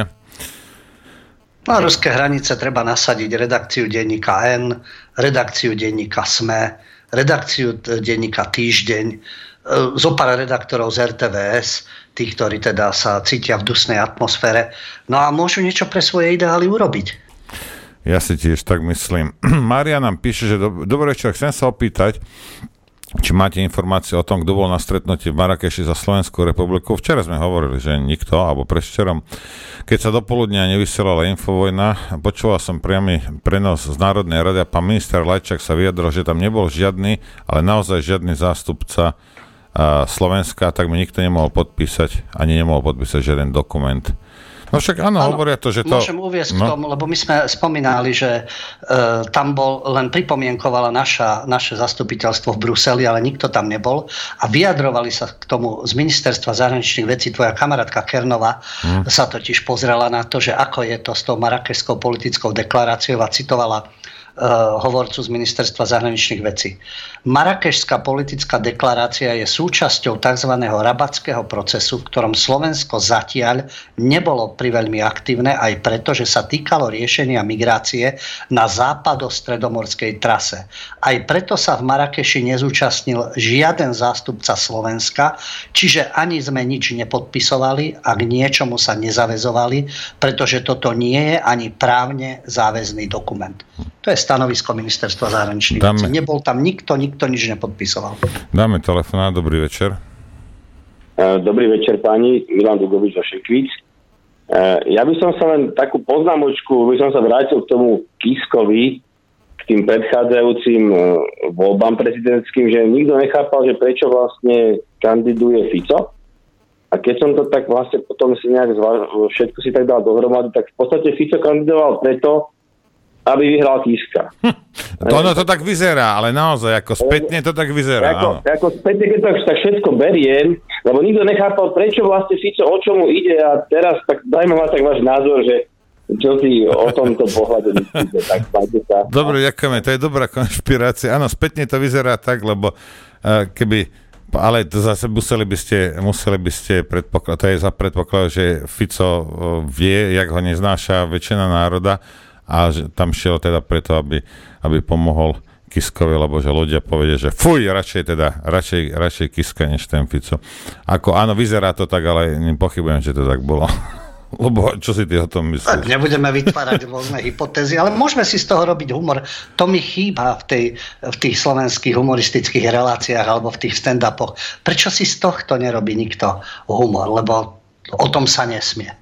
Na ruské hranice treba nasadiť redakciu denníka N, redakciu denníka SME, redakciu denníka Týždeň, zopár redaktorov z RTVS, tých, ktorí teda sa cítia v dusnej atmosfére. No a môžu niečo pre svoje ideály urobiť. Ja si tiež tak myslím. Mária nám píše, že dobrý večer, chcem sa opýtať, či máte informácie o tom, kto bol na stretnutí v Marrakeši za Slovenskú republiku. Včera sme hovorili, že nikto, alebo predvčerom. Keď sa dopoludnia nevysielala Infovojna, počúval som priamy prenos z Národnej rady a pán minister Lajčák sa vyjadril, že tam nebol žiadny, ale naozaj žiadny zástupca Slovenska, tak mi nikto nemohol podpísať, ani nemohol podpísať žiaden dokument. No však áno, hovoria to, že to... Môžem uviesť k tomu, lebo my sme spomínali, že tam len pripomienkovala naše zastupiteľstvo v Bruseli, ale nikto tam nebol a vyjadrovali sa k tomu z ministerstva zahraničných vecí. Tvoja kamarátka Kernová sa totiž pozrela na to, že ako je to s tou marakešskou politickou deklaráciou a citovala hovorcu z Ministerstva zahraničných vecí. Marrakešská politická deklarácia je súčasťou tzv. Rabatského procesu, v ktorom Slovensko zatiaľ nebolo priveľmi aktívne aj preto, že sa týkalo riešenia migrácie na západo-stredomorskej trase. Aj preto sa v Marrakeši nezúčastnil žiaden zástupca Slovenska, čiže ani sme nič nepodpisovali a k niečomu sa nezaväzovali, pretože toto nie je ani právne záväzný dokument. To je stanovisko Ministerstva zahraničných vecí. Nebol tam nikto nič nepodpisoval. Dáme telefonát, dobrý večer. Dobrý večer, páni, Milan Dugovič zo Šekvíc. Ja by som sa len takú poznámočku, by som sa vrátil k tomu Kiskovi, k tým predchádzajúcim voľbám prezidentským, že nikto nechápal, že prečo vlastne kandiduje Fico. A keď som to tak vlastne potom si nejak všetko si tak dal dohromady, tak v podstate Fico kandidoval preto, aby vyhral Kiska. Ono to tak vyzerá, ale naozaj, ako spätne to tak vyzerá. Ako spätne, keď tak všetko beriem, lebo nikto nechápal, prečo vlastne Fico, o čomu ide a teraz tak dajme ma tak váš názor, že čo si o tomto pohľade myslíte, tak páčte sa. Dobre, ďakujeme, to je dobrá konšpirácia. Áno, spätne to vyzerá tak, lebo keby, ale to zase museli by ste predpokladať, to je za predpoklad, že Fico vie, jak ho neznáša väčšina národa, a že tam šiel teda preto, aby pomohol Kiskovi, lebo že ľudia povedia, že fuj, radšej Kiska než ten Fico. Ako áno, vyzerá to tak, ale nepochybujem, že to tak bolo. Lebo čo si ty o tom myslíš? Nebudeme vytvárať rôzne hypotézy, ale môžeme si z toho robiť humor. To mi chýba v tých slovenských humoristických reláciách alebo v tých stand-upoch. Prečo si z tohto nerobí nikto humor? Lebo o tom sa nesmie.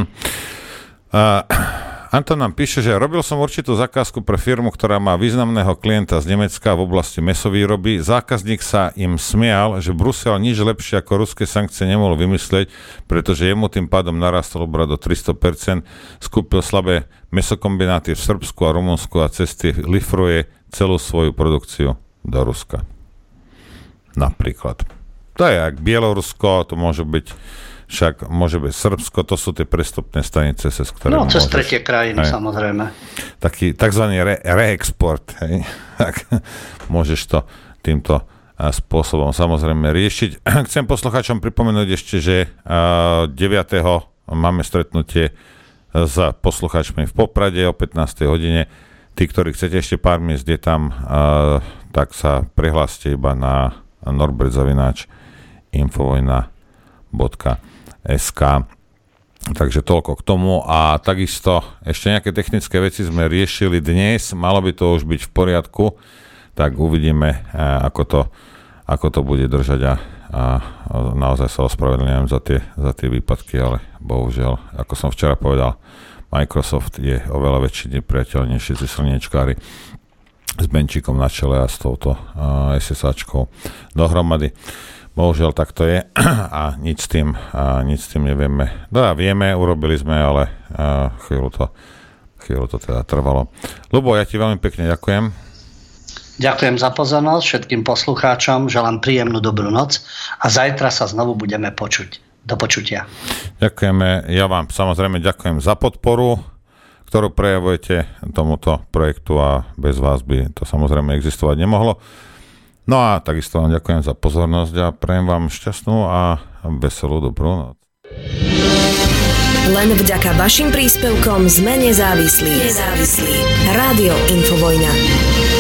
Anton nám píše, že robil som určitú zakázku pre firmu, ktorá má významného klienta z Nemecka v oblasti mäsovýroby. Zákazník sa im smial, že Brusel nič lepšie ako ruské sankcie nemohol vymyslieť, pretože jemu tým pádom narastol obrat do 300%, skúpil slabé mäsokombináty v Srbsku a Rumunsku a cesty lifruje celú svoju produkciu do Ruska. Napríklad. To je jak Bielorusko, to môže byť však môže byť Srbsko, to sú tie prestupné stanice, cez ktoré cez tretie krajiny, samozrejme. Taký takzvaný reexport, hej. Tak môžeš to týmto spôsobom samozrejme riešiť. Chcem poslucháčom pripomenúť ešte, že 9. máme stretnutie s poslucháčmi v Poprade o 15. hodine. Tí, ktorí chcete ešte pár miest, je tam, tak sa prihláste iba na norbert@infovojna.sk. Takže toľko k tomu a takisto ešte nejaké technické veci sme riešili dnes, malo by to už byť v poriadku, tak uvidíme, ako to bude držať a naozaj sa ospravedlňujem za tie výpadky, ale bohužiaľ, ako som včera povedal, Microsoft je oveľa väčší nepriateľ než si slniečkári s benčíkom na čele a s touto SSAčkou dohromady. Bohužiaľ, tak to je a nič s tým nevieme. Vieme, urobili sme, ale chvíľu to teda trvalo. Ľubo, ja ti veľmi pekne ďakujem. Ďakujem za pozornosť všetkým poslucháčom, želám príjemnú dobrú noc a zajtra sa znovu budeme počuť. Do počutia. Ďakujeme, ja vám samozrejme ďakujem za podporu, ktorú prejavujete tomuto projektu a bez vás by to samozrejme existovať nemohlo. No a takisto vám ďakujem za pozornosť a prajem vám šťastnú a veselú dobrú noc. Len vďaka vašim príspevkom sme nezávislí. Rádio Infovojna.